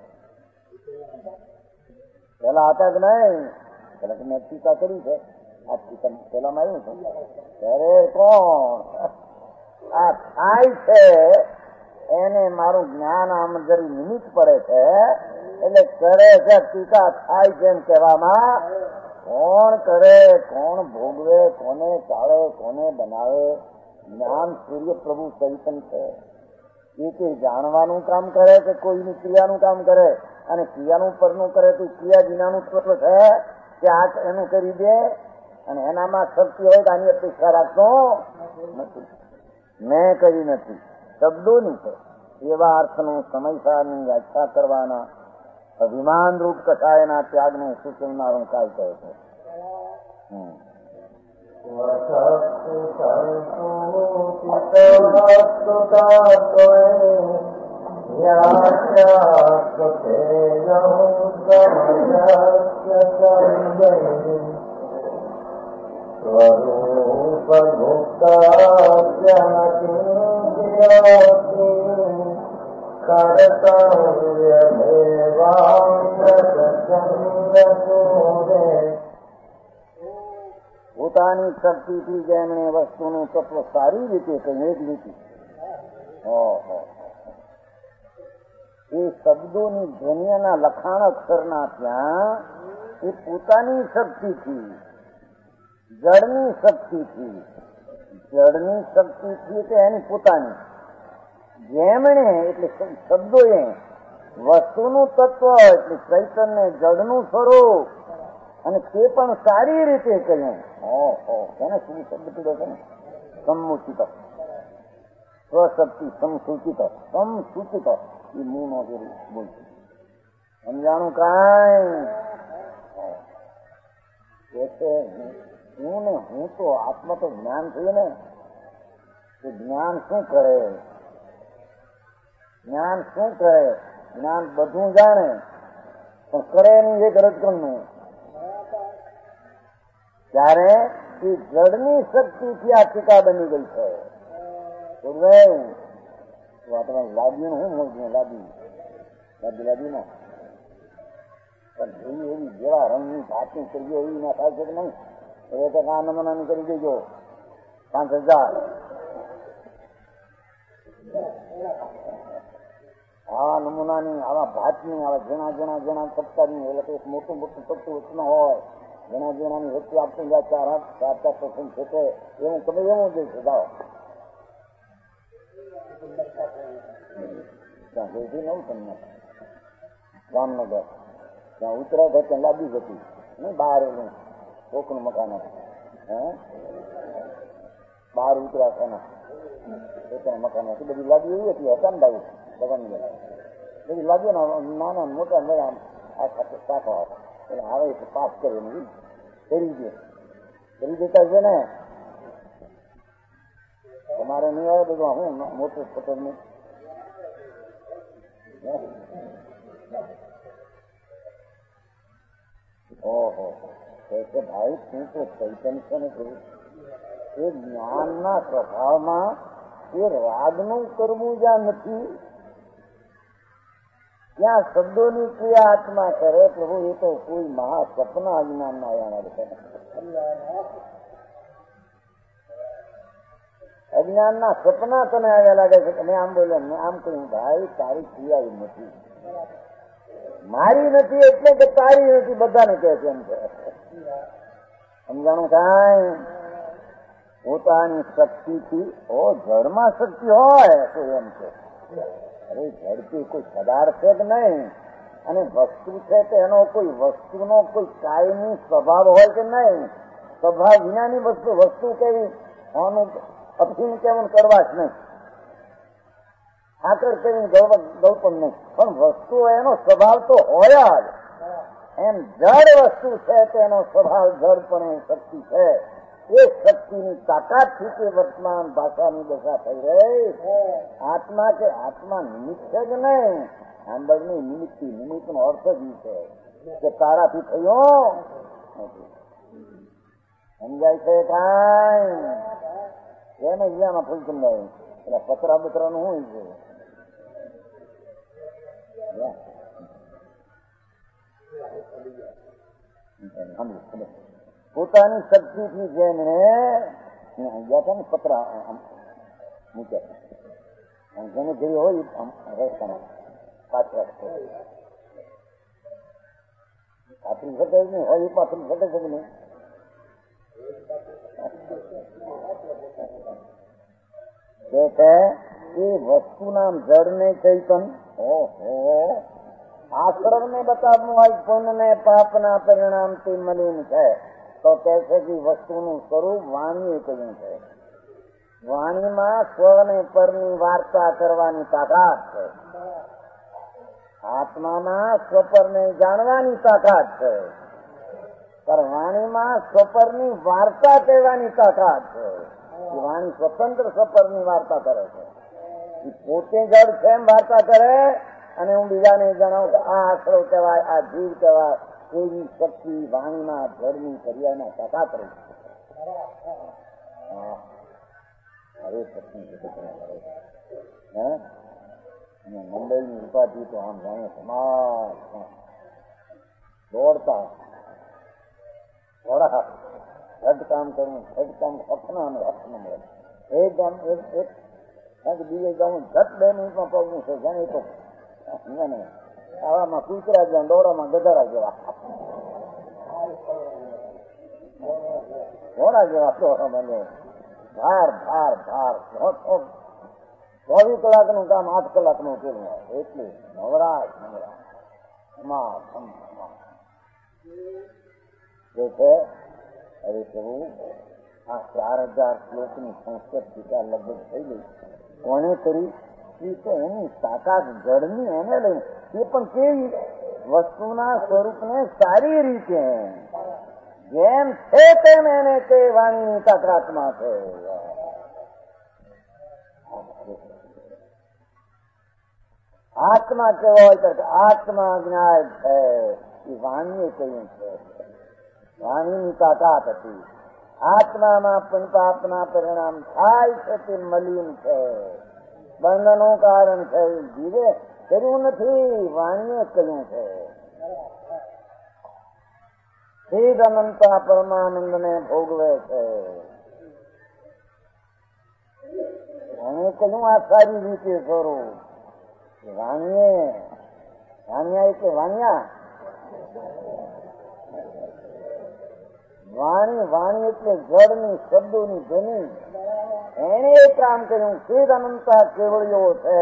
પેલા હતા કે નહીં? પેલા કે મેં ટીકા કરી છે, આ ટીકા પેલામાં આવ્યું છે. ત્યારે કોણ આ થાય છે એને મારું જ્ઞાન આમ જરી નિમિત્ત પડે છે, એટલે કરે છે ટીકા થાય છે એમ કહેવામાં. કોણ કરે, કોણ ભોગવે, કોને ચાળે, કોને બનાવે? જ્ઞાન સૂર્ય પ્રભુ ચૈતન છે. એ કોઈ જાણવાનું કામ કરે કે કોઈની ક્રિયાનું કામ કરે? અને ક્રિયાનું પરનું કરે તો ક્રિયા વિનાનું તત્વ છે કે આ એનું કરી દે અને એનામાં શક્તિ હોય તો આની અપેક્ષા રાખતો નથી. મેં કરી નથી, શબ્દોની છે. એવા અર્થનું સમયસારની વ્યાખ્યા કરવાના અભિમાન રૂપ કથાયના ત્યાગને સૂચવનારો કાય કહે છે. પોતાની શક્તિથી જેમણે વસ્તુનું તત્વ સારી રીતે કહ્યું એક લીટી એ શબ્દોની ધ્વનિના લખાણ અક્ષરના ત્યાં એ પોતાની શક્તિથી જળની શક્તિથી એટલે એની પોતાની જેમણે એટલે શબ્દોએ વસ્તુનું તત્વ એટલે ચૈતન્ય જળનું સ્વરૂપ અને તે પણ સારી રીતે કહ્યું. એને શું શબ્દ કીધો છે ને? સમુચિત સ્વશક્તિ સમસૂચિત સમસૂચિત એ મૂળ નો બોલ સમજાણું કાંઈ હું ને હું તો આત્મા તો જ્ઞાન થયું ને તો જ્ઞાન શું કરે? જ્ઞાન શું કરે? જ્ઞાન બધું જાણે પણ કરે એની એક રજકણનું. ત્યારે એ જળની શક્તિથી આ ટીકા બની ગઈ છે. લાદીઓ હું મોજું લાદી ના પણ એવી એવી જેવા રંગની ભાતની કરીએ એવી ના થાય છે કે નહીં? એ તો આ નમૂનાની કરી દેજો 5,000. આવા નમૂનાની આવા ભાતની આવા જેણા સપ્તાહની એટલે એક મોટું સપ્તું વચનો હોય જેણાની વચ્ચે આપતું જાય 4% છે એવું તમે એવું જઈશું જાઓ ત્યાં જોઈતી નવું તમને ગામનગર ત્યાં ઉતરાય છે ત્યાં લાદી જતી નહીં બહાર એનું કોકનું મકાન હતું બહાર ઉતર્યા એના પોતાના મકાન હતી બધી લાદી એવી હતી હતા ને ભાઈ ભગવાન બધી લાદીઓ નાના મોટા મેળા આ સાથે શાખો એટલે આવે છે પાસ કરી દેતા છે ને તમારે નહીં આવે બધું હું મોટું પટેલ નું ઓહો ભાઈ તું તો ચૈતન્ય છે ને એ જ્ઞાનના સ્વભાવમાં એ રાગનું કરવું જ્યાં નથી ત્યાં શબ્દોની ક્રિયા આત્મા કરે પ્રભુ એ તો કોઈ મહા સપના અજ્ઞાનના અજ્ઞાનના સપના તને આવ્યા લાગે છે. મેં આમ બોલ્યા મેં આમ કહ્યું ભાઈ તારી ક્રિયા એ નથી મારી નથી એટલે કે તારી નથી બધાને કહે છે એમ છે સમજાણું કાંઈ પોતાની શક્તિથી જળમાં શક્તિ હોય તો એમ છે અરે ઝડપી કોઈ પદાર્થ છે કે નહીં અને વસ્તુ છે તો એનો કોઈ વસ્તુનો કોઈ કાયમી સ્વભાવ હોય કે નહીં? સ્વભાવ વિનાની વસ્તુ કેવી આનું અફીણ કેવું કરવા જ નહીં આકર કેવી ગૌતમ નહીં પણ વસ્તુ એનો સ્વભાવ તો હોય જ એમ જળ વસ્તુ છે તેનો સ્વભાવ જળપણે શક્તિ છે એ શક્તિની તાકાતથી તે વર્તમાન ભાષાની દશા થઈ રહી. આત્મા કે આત્મા નિમિત્ત છે કે નહીં? સાંભળની નિમિત્તનો અર્થ જ છે કે તારાથી થયો સમજાય છે કાંઈ એમ ઇન્ડિયામાં ફૂલ સમજાય એટલે પતરા બતરાનું શું છે પોતાની શક્તિથી જેમણે ગયા હતા ને પતરા મૂક્યા જેને જેવી હોય રસ્તામાં પાછળ પાથરી શકે જ નહીં હોય એ પાથરી શકે છે કે નહીં? એ વસ્તુના જળને ચૈતન આશ્રમને બતાવવું હોય પુણ્યને પાપના પરિણામથી મલિન છે તો કહે છે કે વસ્તુનું સ્વરૂપ વાણીએ કહ્યું છે વાણીમાં સ્વ ને પરની વાર્તા કરવાની તાકાત છે. આત્મામાં સ્વપરને જાણવાની તાકાત છે, પણ વાણીમાં સ્વપરની વાર્તા કહેવાની તાકાત છે. વાણી સ્વતંત્ર સ્વપરની વાર્તા કરે છે. પોતે જડ છે એમ વાર્તા કરે અને હું બીજાને જણાવું કે આ આશરો કહેવાય, આ જીવ કહેવાય, એવી શક્તિ વાણીમાં જળની પર્યાયમાં તાકાત રહી છે. અને મંડળની ઉપાધિ તો આમ જાણે સમાજ દોડતા થોડા કામ કરવું, કામ અપના અને અપના મળે એક ગામ એક બીજે ગામ ઘટ 2 મિનિટમાં પગવું છે. જાણે તો આવામાં કૂતરા જેવા, દોડામાં ગધરા જેવા, ઘોડા જેવા દોડા બને. ભાર ભાર ભાર 24 કલાકનું કામ 8 કલાકનું કેવું હોય એટલું નવરાશ છે. હવે કહું આ 4000 શ્લોકની સંસ્કૃત ટીકા લગભગ થઈ ગઈ. કોને કરી? તો એની તાકાત જળની એને લઈ, એ પણ કેવી વસ્તુના સ્વરૂપને સારી રીતે જેમ છે તેમ એને તે વાણીની તાકાતમાં છે. આત્મા કેવો હોય તો આત્મા જ્ઞાન છે એ વાણીએ કહ્યું છે. વાણીની તાકાત હતી. આત્મામાં પણ પાપના પરિણામ થાય છે તે મલિન છે, બંધનું કારણ છે. જીવે કર્યું નથી, વાણીએ કહ્યું છે. સિદ્ધ અનંતા પરમાનંદને ભોગવે છે. એને કહ્યું આ સારી રીતે કરું. વાણિયા એટલે વાણિયા, વાણી એટલે જળની શબ્દોની ધ્વનિ. એને એ કામ કર્યું. સિદ્ધ અનંતા કેવળીઓ છે.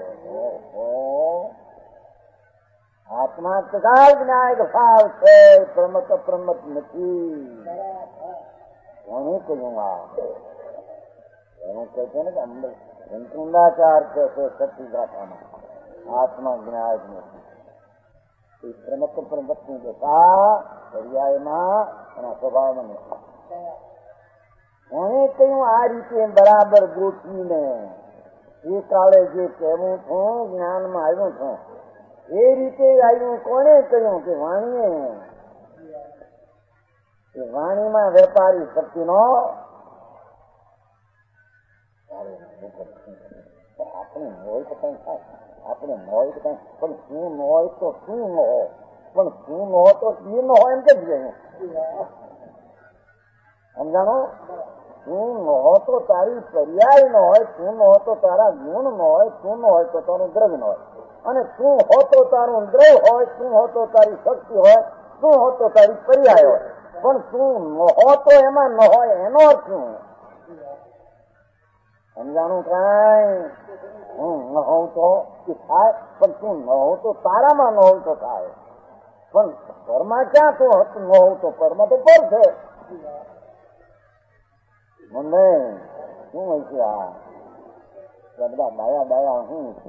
આત્મા તથા જ્ઞાન ભાવ છે, પ્રમત અપ્રમત નથી. કોને કહ્યું? આ એને કહે છે ને કે અંકુંડાચાર કહે છે સતી ગાથામાં, આત્મા જ્ઞાન નથી. એ પ્રમત પ્રમતની દશા પર્યાયમાં એના સ્વભાવમાં નથી. કોને કહ્યું? આ રીતે બરાબર ગોઠવીને એ કાળે જે કહેવું છું જ્ઞાનમાં આવ્યું છું એ રીતે આવ્યું. કોને કહ્યું? કે વાણીએ. એ વાણીમાં વેપારી શક્તિનો આપણે હોય તો કઈ થાય, આપણે ન હોય તો કઈ, પણ શું ન હોય તો શું ન હોય, પણ શું ન હોય તો એ ન હોય એમ કે સમજાણો? શું ન હોય તો તારી પર્યાય ન હોય, શું ન હોય તો તારા ગુણ ન હોય, શું ન હોય તો તારું દ્રવ્ય ન હોય, અને શું હો તો તારું દ્રવ્ય હોય, શું હો તો તારી શક્તિ હોય, શું હો તો તારી પર્યાય હોય, પણ શું ન હો તો એમાં ન હોય એનો અર્થ શું? સમજાણું? કઈ હું ન હોઉં તો થાય, પણ શું ન હોઉં તો તારામાં ન હોઉં તો થાય, પણ પરમાં ક્યાં તો હતું? ન હોઉં તો પરમાં તો પર છે. મને શું હોય છે? આ બધા ડાયા શું છે?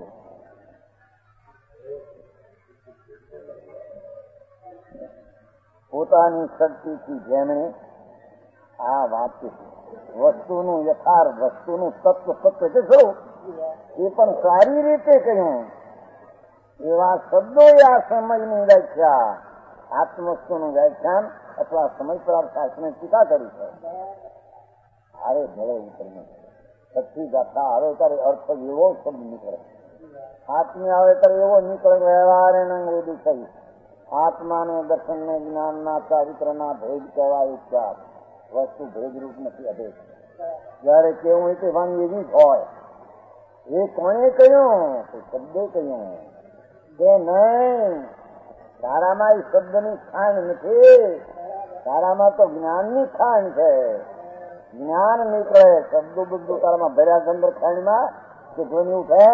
પોતાની શક્તિથી જેમણે આ વાત વસ્તુનું યથાર્થ, વસ્તુનું તત્વ સત્ય કે શું એ પણ સારી રીતે કહ્યું. એવા શબ્દો આ સમયની વ્યાખ્યા, આત્મવસ્તુનું વ્યાખ્યાન અથવા સમય પ્રાપ્ત શાસ્ત્રને ટીકા કરી છે. અરે ભલે ઉતરને સચ્ચી ગાથા આવે ત્યારે અર્થ એવો શબ્દ નીકળે, આત્મી આવે ત્યારે એવો નીકળે. વ્યવહાર અંગે દેખાય આત્માને દર્શનને જ્ઞાનના ચારિત્રના ભેદ કહેવાય. ઉપચાર વસ્તુ ભેદરૂપ નથી, અભેદ. જયારે કેવું હોય તે વાણી એવી જ હોય. એ કોણે કહ્યું? શબ્દે કહ્યું કે નહીં, તારામાં એ શબ્દની ખાણ નથી, તારામાં તો જ્ઞાનની ખાણ છે. જ્ઞાન નીકળે, શબ્દો બધું તારામાં ભર્યા છે અંદર ખાણીમાં કે ધ્વનિ ઉઠે.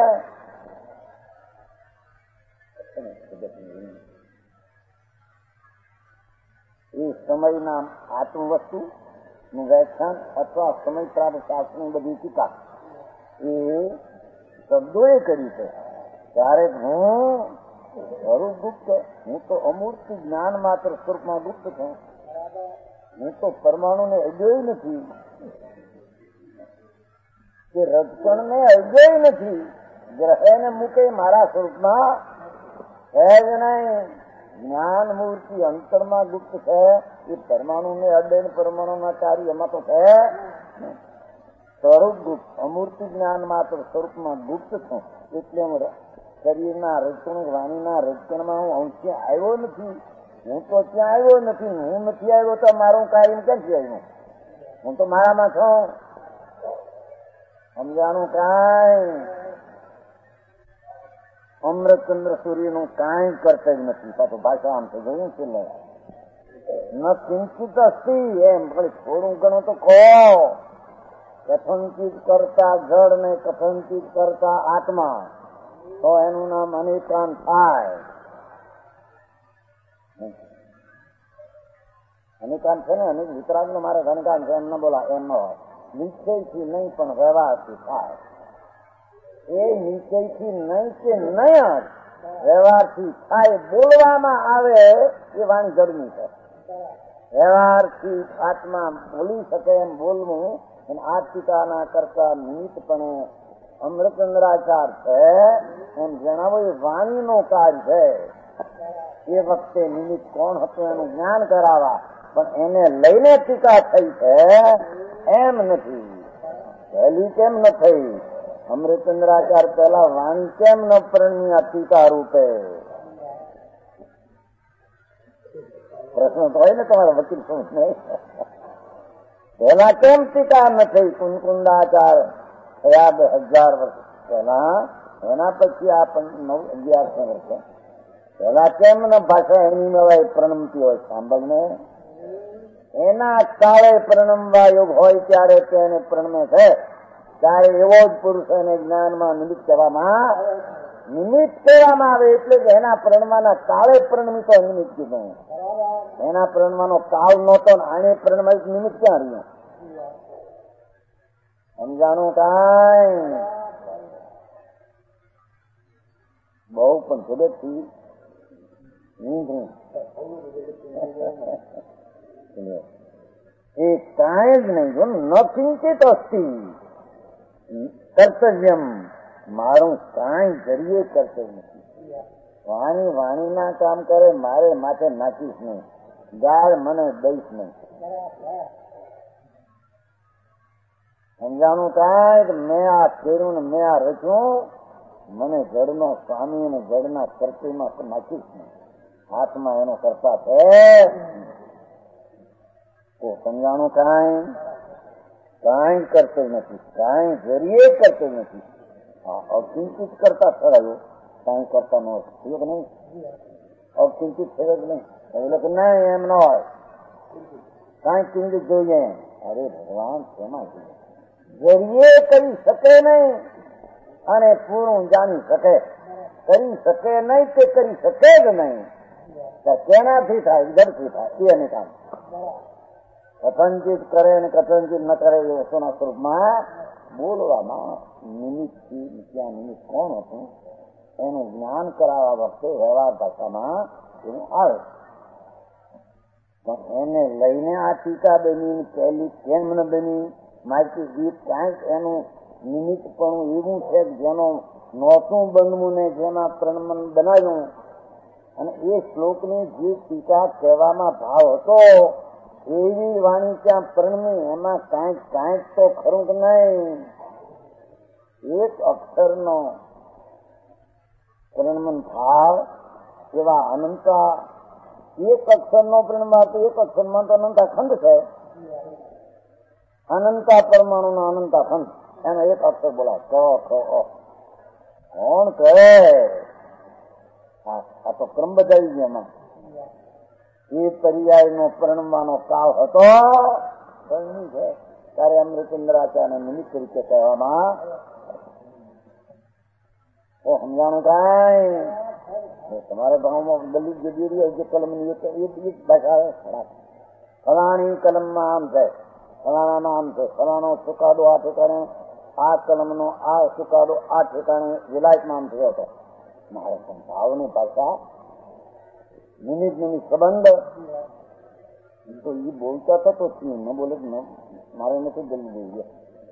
એ સમયના આત્મ વસ્તુ નું વ્યાખ્યાન અથવા સમય પ્રાપ્ત શાસ્ત્રની બધી ટીકા એ શબ્દોએ કરી છે. ત્યારે હું સ્વરૂપગુપ્ત, હું તો અમૂર્તિ જ્ઞાન માત્ર સ્વરૂપમાં ગુપ્ત છું. હું તો પરમાણુને અજ્ઞેય નથી કે રક્ષણને અજ્ઞેય નથી. ગ્રહે ને મૂકે મારા સ્વરૂપમાં છે જ નહીં. જ્ઞાન મૂર્તિ અંતરમાં ગુપ્ત છે. એ પરમાણુને અડે પરમાણુના કાર્ય એમાં તો છે. સ્વરૂપ ગુપ્ત, અમૂર્તિ જ્ઞાન માત્ર સ્વરૂપમાં ગુપ્ત છું. એટલે હું શરીરના રક્ષણ, વાણીના રક્ષણમાં હું અંશે આવ્યો નથી. હું તો ત્યાં આવ્યો નથી. હું નથી આવ્યો તો મારું કાર્ય ક્યાંથી આવ્યું? હું તો મારામાં છું. સમજાણું? કાંઈ અમૃતચંદ્ર સૂર્યનું કાંઈ કરતા જ નથી. પાછું ભાષા આમ થઈ ગયું છે. ન કિંચિત અસ્તિ એમ થોડું ઘણું તો કહો. કથનચિત કરતા જળ ને કથનચિત કરતા આત્મા, તો એનું નામ અનિકાન થાય. અનિકાન છે ને, અનેક વિતરાગ નો મારે અનિકાન છે એમ ન બોલા, એમ ન હોય. નિશ્ચયથી નહીં પણ વ્યવહારથી થાય. એ નિશ્ચયથી નહીં કે નહીં જ વ્યવહારથી થાય. બોલવામાં આવે એ વાણી જડની છે. વ્યવહારથી આત્મા બોલી શકે એમ બોલવું અને આત્મિકાના કરતા નિમિત્તપણે અમૃતચંદ્રાચાર છે એમ જણાવો એ વાણીનો કાર્ય છે. એ વખતે નિમિત્ત કોણ હતું એનું જ્ઞાન કરાવવા, પણ એને લઈને ટીકા થઈ છે એમ નથી. પહેલી કેમ ન થઈ? અમૃતચંદ્રાચાર પહેલા વાણી કેમ ન પરણ્યા ટીકા રૂપે? પ્રશ્ન તો હોય ને તમારા વકીલ શું નહીં? પહેલા કેમ ટીકા ન થઈ? કુંકુંદાચાર થયા 2000 વર્ષ પહેલા, એના પછી આ 1100 વર્ષે પહેલા કેમ ન ભાષા એની નવાય પ્રણમતી હોય? સાંભળને, એના કાળે પ્રણમવા યોગ હોય ત્યારે તેને પ્રણમે છે. ત્યારે એવો જ પુરુષ એને જ્ઞાનમાં નિમિત્ત કહેવામાં આવે. એટલે કે એના પ્રણમાના કાળે પ્રણમિતો નિમિત્ત કીધું. એના પ્રણમાનો કાળ નહોતો ને આને પ્રણમાય નિમિત્ત ક્યાં રહ્યું? સમજાણું? કાંઈ બહુ પણ જગતથી એ કાંઈ જ નહીં. જો ન કિંચિત અસ્તિ કર્તવ્યમ, મારું કાંઈ જરીએ કર્તવ્ય નથી. વાણી વાણીના કામ કરે, મારે માથે નાખીશ નહીં. ગાળ મને દઈશ નહીં. સમજાણું? કાંઈ મેં આ કર્યું ને મેં આ રચ્યું, મને જડનો સ્વામી અને જડના કર્તવ્યમાં નાખીશ નહીં. હાથમાં એનો કરતા છે. સમજાણું? કાંઈ કરતો નથી. કાંઈ જરીએ કરતો નથી. અકિંચિત કરતા થયો, કાંઈ કરતા ન હોય કે નહીં? અકિંચિત થયો કે નહીં? એટલે કે નહીં એમ ન હોય. કાંઈ કિંચિત જોઈએ. અરે ભગવાન શેમાં જોઈએ? જરીએ કરી શકે નહીં અને પૂરું જાણી શકે. કરી શકે નહીં તે કરી શકે જ નહીં. કેનાથી થાય? વિધરથી થાય. એ કામ કથનચિત કરે ને કથનચિત ન કરે એ વસ્તુના સ્વરૂપમાં બોલવામાં નિમિત્તથી ત્યાં નિમિત્ત કોણ હતું એનું જ્ઞાન કરાવવા વખતે વ્યવહાર ભાષામાં એનું આવે. પણ એને લઈને આ ટીકા બની પહેલી કેમ ન બની? માહિતી ગીત કાંઈક એનું નિમિત્ત પણ એવું છે જેનો નહોતું બનવું ને જેમાં પ્રણમન બનાવ્યું. અને એ શ્લોકની જે ટીકા કહેવામાં ભાવ હતો એવી વાણી ત્યાં પ્રણમી. એમાં કાંઈક તો ખરું કે નહીં? એક અક્ષરનો પ્રણમન ભાવ એવા અનંતા, એક અક્ષરનો પ્રણમાં તો એક અક્ષરમાં તો અનંતા ખંડ છે. અનંતા પરમાણુનો અનંતા ખંડ, એનો એક અક્ષર બોલા કોણ કહે? આ તો ક્રમ બજાવી ગયો. એમાં એ પર્યાયનો પ્રણમવાનો કાળ હતો છે. ત્યારે અમૃતચંદ્રાચાર્યને નિમિત્ત તરીકે કહેવામાં. સમજાણું? કાંઈ તમારે ભાવમાં દલિત જદી જે કલમની એક ભાષા ફલાણી કલમમાં આમ છે, ફલાણામાં આમ છે, ફલાણો ચુકાદો આ ઠેકાણે, આ કલમનો આ ચુકાદો આ ઠેકાણે વિલાયતમાં આમ થયો હતો. મારે ભાવની ભાષા નિમિત્ત સંબંધ તો એ બોલતા હતા તો ન બોલે મારે નથી બોલવું જોઈએ.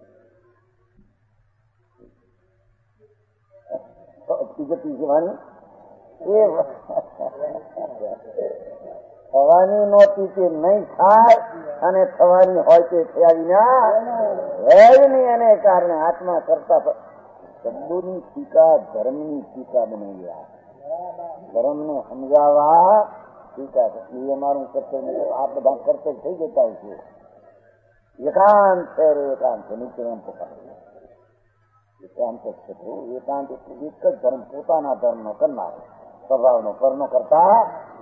વાણી એ થવાની નહોતી તે નહીં થાય અને થવાની હોય તે થયા એને કારણે આત્મા કરતા શબ્દોની ટીકા ધર્મની ટીકા બની ગયા. ધર્મને સમજાવવા ટીકા એ અમારું કર્તવ્ય. આ બધા કર્તવ્ય થઈ જતા હોય છે. એકાંત છે એકાંત છે નીચે એમ પકડ એકાંત એકાંત એટલે એક જ ધર્મ પોતાના ધર્મનો કરનાર સ્વભાવનો કર્મ કરતા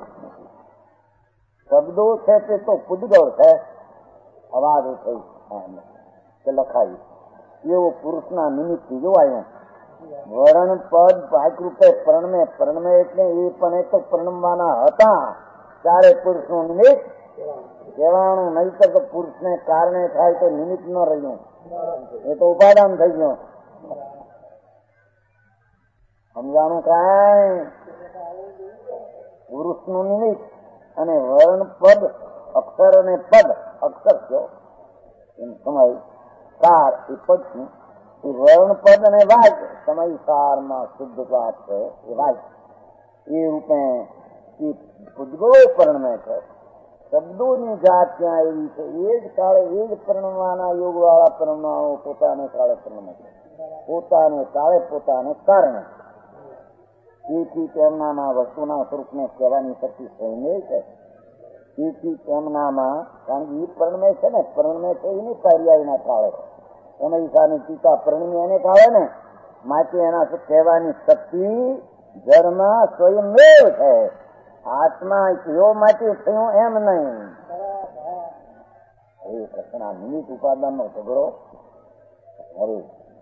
શબ્દો છે તે તો પુદગળ છે. અવાજ થઈ કે લખાયું એવું પુરુષના નિમિત્તથી જોવાયું. વર્ણ પદ ભાગરૂપે પરણમે એટલે એ પણ એ તો પરણવાના હતા ત્યારે પુરુષનું નિમિત્ત કહેવાનું નહીં તો પુરુષને કારણે થાય તો નિમિત્ત ન રહ્યું, એ તો ઉપાદાન થઈ ગયું. સમજાણું કાંઈ પુરુષનું નિમિત્ત અને વર્ણ પદ અક્ષર અને પદ અક્ષર કયો એમ સમય સાર એ પદ શું એ વર્ણ પદ અને વાચ સમય સારમાં શુદ્ધ વાત છે એ વાચ એ રૂપે એ ઉદ્ગો પરણમે છે. શબ્દોની જાત ત્યાં એવી છે. એ જ કાળે એ જ પરણવાના યોગ વાળા પરણવાઓ પોતાને કાળે પરણમે છે. પોતાને કાળે પોતાને કારણે તેથી તેમનામાં વસ્તુના સ્વરૂપને કહેવાની શક્તિ થઈને છે. તેથી તેમનામાં કારણ કે એ પરણમે છે ને પરણમે છે એની પર્યાયના કાળે સમયસાની ટીકા પરણમી એને કાળે ને માટે એના કહેવાની શક્તિ જળમાં સ્વયંમેવ છે. આત્મા એવો માટે થયું એમ નહીં. એ કૃષ્ણના નિમિત્ત ઉપાદાનનો ઝઘડો હવે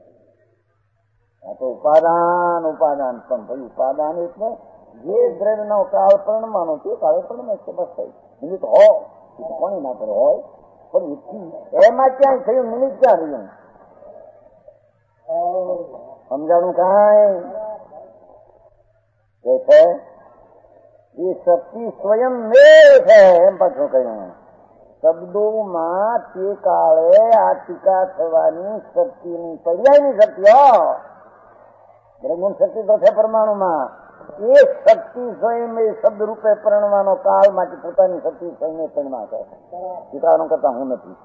આ તો ઉપાદાન પણ ભાઈ ઉપાદાન એટલે જે દ્રવ્યનો કાળ પરણવાનો તે કાળે પરણમે છે. બસ થઈ નિમિત્ત હોય કોની ના પર હોય પણ એમાં ક્યાંય થયું નિમિત્ત ક્યાં રહ્યું સમજાણું કાંઈ કે છે એ શક્તિ સ્વયં મેળ છે એમ પાછું કહ્યું. શબ્દોમાં તે કાળે આ ટીકા થવાની શક્તિની પર્યાયની શક્તિઓ બ્રહ્મગુણ શક્તિ તો છે પરમાણુમાં. એ શક્તિ સ્વયં એ શબ્દ રૂપે પરણવાનો કાળ માટે પોતાની શક્તિ સ્વયં પરણવા છે. ટીકાનો કરતા હું નથી.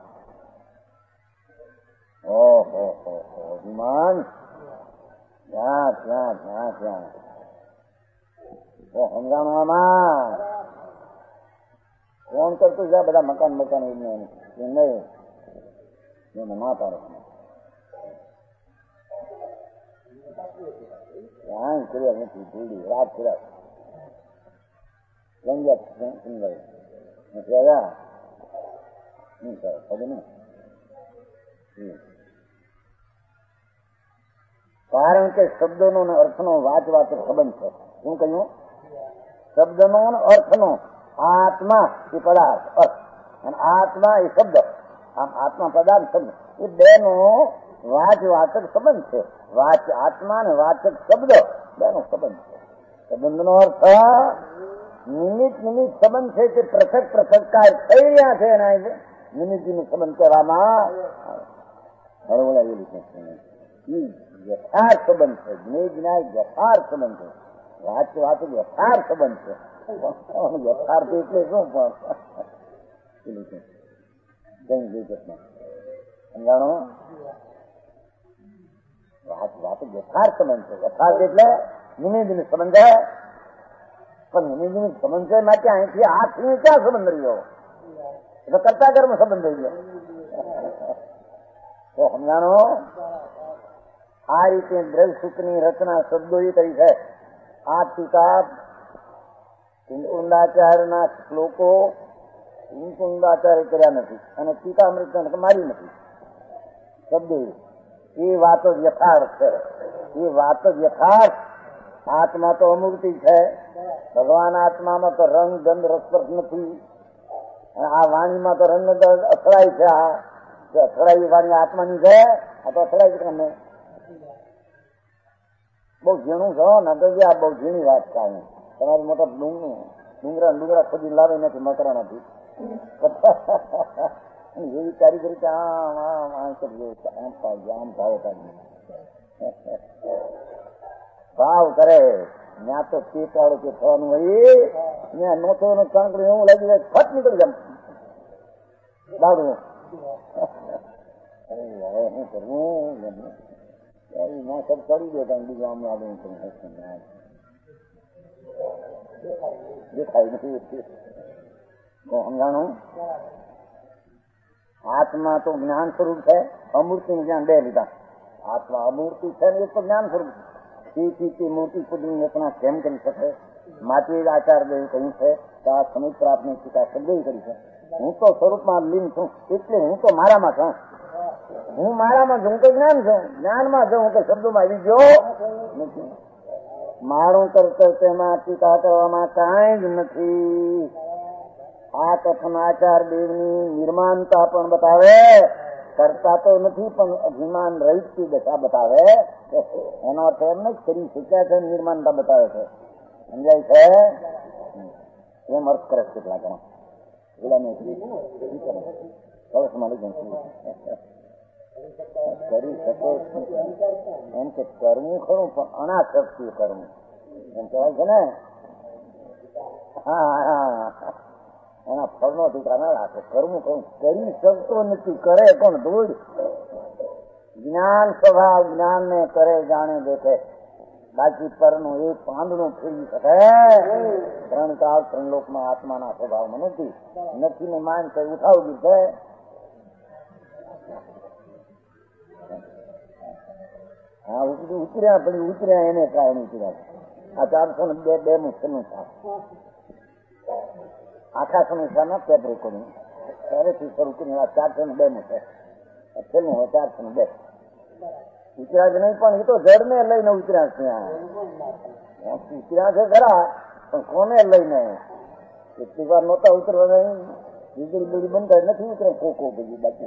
ઓહો અભિમાન ત્યાં ત્યાં ત્યાં ત્યાં સમજાણવામાં કોણ કરતું છે બધા મકાન નહીં ના પાડે ક્યાંય કર્યા નથી. ભૂલી રાત કર્યા નથી આવ્યા નહીં કરે ખબર નહીં. કારણ કે શબ્દનો ને અર્થનો વાચવાચક સંબંધ છે. શું કહ્યું? શબ્દનો અને અર્થનો આત્મા એ પદાર્થ અર્થ અને આત્મા એ શબ્દ આમ આત્મા પદાર્થ શબ્દ એ બેનો વાચવાચક સંબંધ છે. આત્મા ને વાચક શબ્દ બેનો સંબંધ છે. સંબંધનો અર્થ નિમિત્ત સંબંધ છે તે પૃથક કાર્ય થઈ રહ્યા છે એના નિમિત્તનો સંબંધ કહેવામાં યથાર્થ સંબંધ છે. જ્ઞાન યથાર્થ સંબંધ છે. વાચક યથાર્થ સંબંધ છે. યથાર્થ એટલે શું સમજાણો? વાચક યથાર્થ સંબંધ છે. યથાર્થ એટલે નિમિત્ત સંબંધ છે. પણ નિમિત્ત સંબંધ છે માટે અહીંથી હાથથી ક્યાં સંબંધ રહ્યો? એટલે કરતા કર્મ સંબંધ થઈ ગયો. તો સમજાણો? આ રીતે દ્રવ્ય સૂત્રની રચના શબ્દો એ કરી છે. આ ટીકા કુંડાચાર્યના શ્લોકો કુંડાચાર્ય કર્યા નથી અને ટીકામૃત મારી નથી. શબ્દો એ વાત જ યથાર્થ છે. એ વાત જ યથાર્થ. આત્મા તો અમૂર્તિ છે. ભગવાન આત્મામાં તો રંગ ગંધ રસસ્પર્શ નથી. આ વાણીમાં તો રંગ અથડાય છે. આ અથડાવી વાળી આત્માની છે. આ તો અથડાવી તમે બહુ ઝીણું છો ને તો આ બહુ ઝીણી વાત કાંઈ તમારી મોટા ડુંગરા ખોદી લાવે નથી મકરા નથી એવી કારીગરી કે આમ આમ આમ કરીએ આમ ભાવ કાઢીએ ભાવ કરે ત્યાં તો પેટાળો કે થવાનું હોય ત્યાં નોથો કાંકડી એવું લાગી જાય ફટ નીકળી જાય દાડું. હવે શું કરવું ના સબ ચડી દે કારણ બીજું આમ લાગે દેખાય નથી સમજાણું. આત્મા તો જ્ઞાન સ્વરૂપ છે, અમૂર્તિ નું જ્ઞાન બે લીધા. આત્મા અમૂર્તિ છે ને એક તો જ્ઞાન સ્વરૂપ તે મૂર્તિ સુધી રચના કેમ કરી શકે? માટી આચાર દેવું કહ્યું છે કે આ સમય પ્રાપ્તની ટીકા શબ્દ કરી છે. હું તો સ્વરૂપમાં લીન છું એટલે હું તો મારામાં છું. હું મારામાં છું, હું તો જ્ઞાન છું. જ્ઞાનમાં છું, હું તો શબ્દોમાં આવી ગયો નથી. મારું કરતર તેમાં ટીકા કરવામાં કાંઈ જ નથી. આ કથન આચાર દેવની નિર્માણતા પણ બતાવે, કરતા તો નથી પણ અભિમાન રહિત દશા બતાવે. એનો અર્થ એમ નહીં કરી શીખ્યા છે નિર્માણતા બતાવે છે. સમજાય છે? એમ અર્થ કરે છે કેટલા ઘણા કરી શકે એમ કે કરવું ખરું પણ અનાશક્તિ કરવું એમ કહેવાય છે ને. હા એના ફળનો ટીકા ના રાખે. કરવું ખરું કરી શકતો નથી, કરે પણ ધૂળ. જ્ઞાન સ્વભાવ જ્ઞાન ને કરે જાણે દેખે, બાકી પરનું એક પાંદડું ફેરવી શકે. ત્રણ કાળ ત્રણ લોકમાં આત્માના સ્વભાવમાં નથી ને માન છે ઉઠાવવી છે. હા ઉતર્યા એને કારણે ઉતર્યા. આ 402 મુખ્યનું થાય આખા સમસ્યામાં ટેપ રેકોર્ડિંગ પહેલેથી શરૂ કરીને 402 છે. છેલ્લું હોય 402. ઉતર્યા જ નહીં પણ એ તો જડને લઈને ઉતર્યા છે. ઉતર્યા છે ખરા પણ કોને લઈને? કેટલી વાર નહોતા ઉતરવા નહીં, વીજળી બીજળી બંધ નથી ઉતરે કોકો બધી બાકી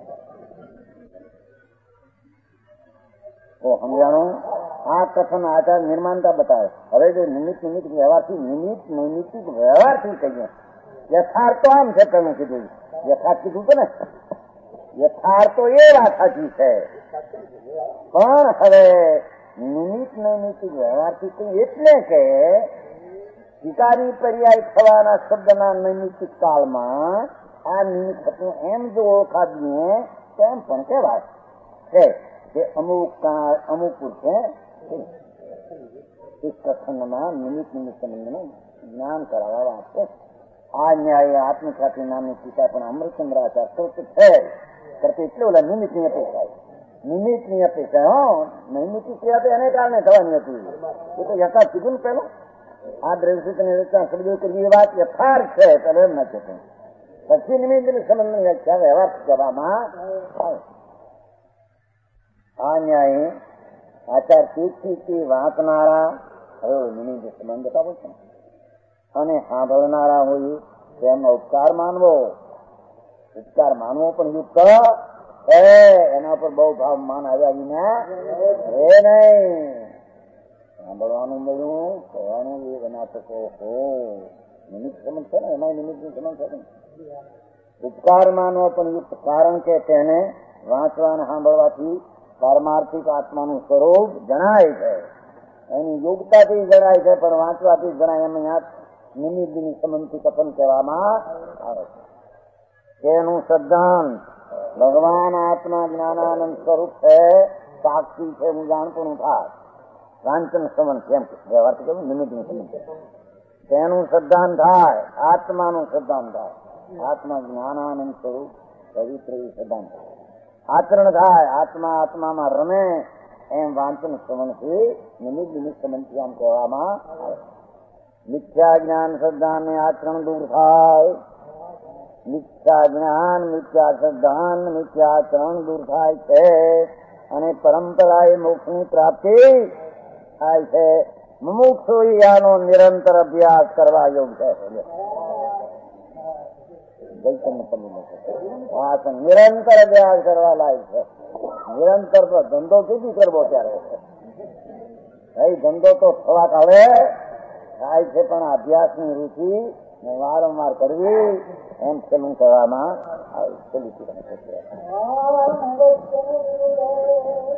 સમજાણું. આ કથન આચાર નિર્માણતા બતાવે. હવે જો નિમિત્ત વ્યવહારથી નૈમિત્તિક વ્યવહારથી કહીએ યથાર્થ તો આમ છે. તમે કીધું યથાર્થ કીધું છે ને, યથાર્થ તો એ વાત સાચી છે પણ હવે નિમિત્ત નૈમિત્તિક વ્યવહારથી કઈ એટલે કે સ્વીકારી પર્યાય થવાના શબ્દના નૈમિત્તિક કાળમાં આ નિમિત્ત હતું એમ જો ઓળખાવીએ તેમ પણ કહેવાય છે કે અમુક કાળ અમુક પુરુષે કથનમાં નિમિત્ત સંબંધનું જ્ઞાન કરાવવા વાંચે. આ ન્યાય આત્મખ્યાતિ નામની ટીકા પણ અમૃતચંદ્રાચાર કરતું છે. કરતી એટલે ઓલા નિમિત્તની અપેક્ષા, નિમિત્તની અપેક્ષા. નૈમિત્તિક ક્રિયા તો એને કારણે થવાની હતી. એ તો યથાર્થ કીધું ને પેલું. આ દ્રવ્યસૂચની રચના શબ્દો કરવી એ વાત યથાર્થ છે પેલો એમ નથી થતું. પછી નિમિત્તની સંબંધની વ્યાખ્યા વ્યવહાર કરવામાં આવે. આ ન્યાય આચાર તેથી વાંચનારા હવે નિમિત્ત સંબંધ બતાવો છે અને સાંભળનારા હોય તેમનો ઉપકાર માનવો. ઉપકાર માનવો પણ યુક્ત એના પર બહુ ભાવ માન આવ્યા વિના હે નહીં. સાંભળવાનું મળ્યું કહેવાનું એના તો કહો નિમિત્ત સંબંધ છે ને, એમાં નિમિત્તનું સંબંધ છે ને. ઉપકાર માનવો પણ યુક્ત, કારણ કે તેને વાંચવા અને સાંભળવાથી પારમાર્થિક આત્માનું સ્વરૂપ જણાય છે. એની યોગ્યતાથી જણાય છે પણ વાંચવાથી જણાય. એમ નિમિત્તની સંબંધથી કથન કહેવામાં આવે છે. તેનું સિદ્ધાંત ભગવાન આત્મા જ્ઞાનાનંદ સ્વરૂપ છે, સાક્ષી છે, હું જાણપણું થાય. વાંચન સંબંધ કેમ વ્યવહારથી કહ્યું નિમિત્તનું સંબંધ. તેનું સિદ્ધાંત થાય, આત્માનું સિદ્ધાંત થાય. આત્મા જ્ઞાનાનંદ સ્વરૂપ પવિત્ર સિદ્ધાંત થાય. આચરણ થાય, આત્મા આત્મામાં રમે એમ વાંચન સંબંધથી નિમિત્ત સંબંધથી આમ કહેવામાં આવે. મિથ્યા જ્ઞાન સિદ્ધાંત ને આચરણ દૂર થાય. મિથ્યા જ્ઞાન મિથ્યા સિદ્ધાંત મિથ્યા આચરણ દૂર થાય છે અને પરંપરાએ મોક્ષની પ્રાપ્તિ થાય છે. મુમુક્ષુ આનો નિરંતર અભ્યાસ કરવા યોગ્ય છે. ચૈતન્ય પલ્લી આ નિરંતર અભ્યાસ કરવા લાયક છે. નિરંતર તો ધંધો કેવી કરવો ત્યારે ભાઈ, ધંધો તો થોડાક હવે થાય છે, પણ અભ્યાસની રુચિ વારંવાર કરવી એમ પેલું કરવામાં આવે.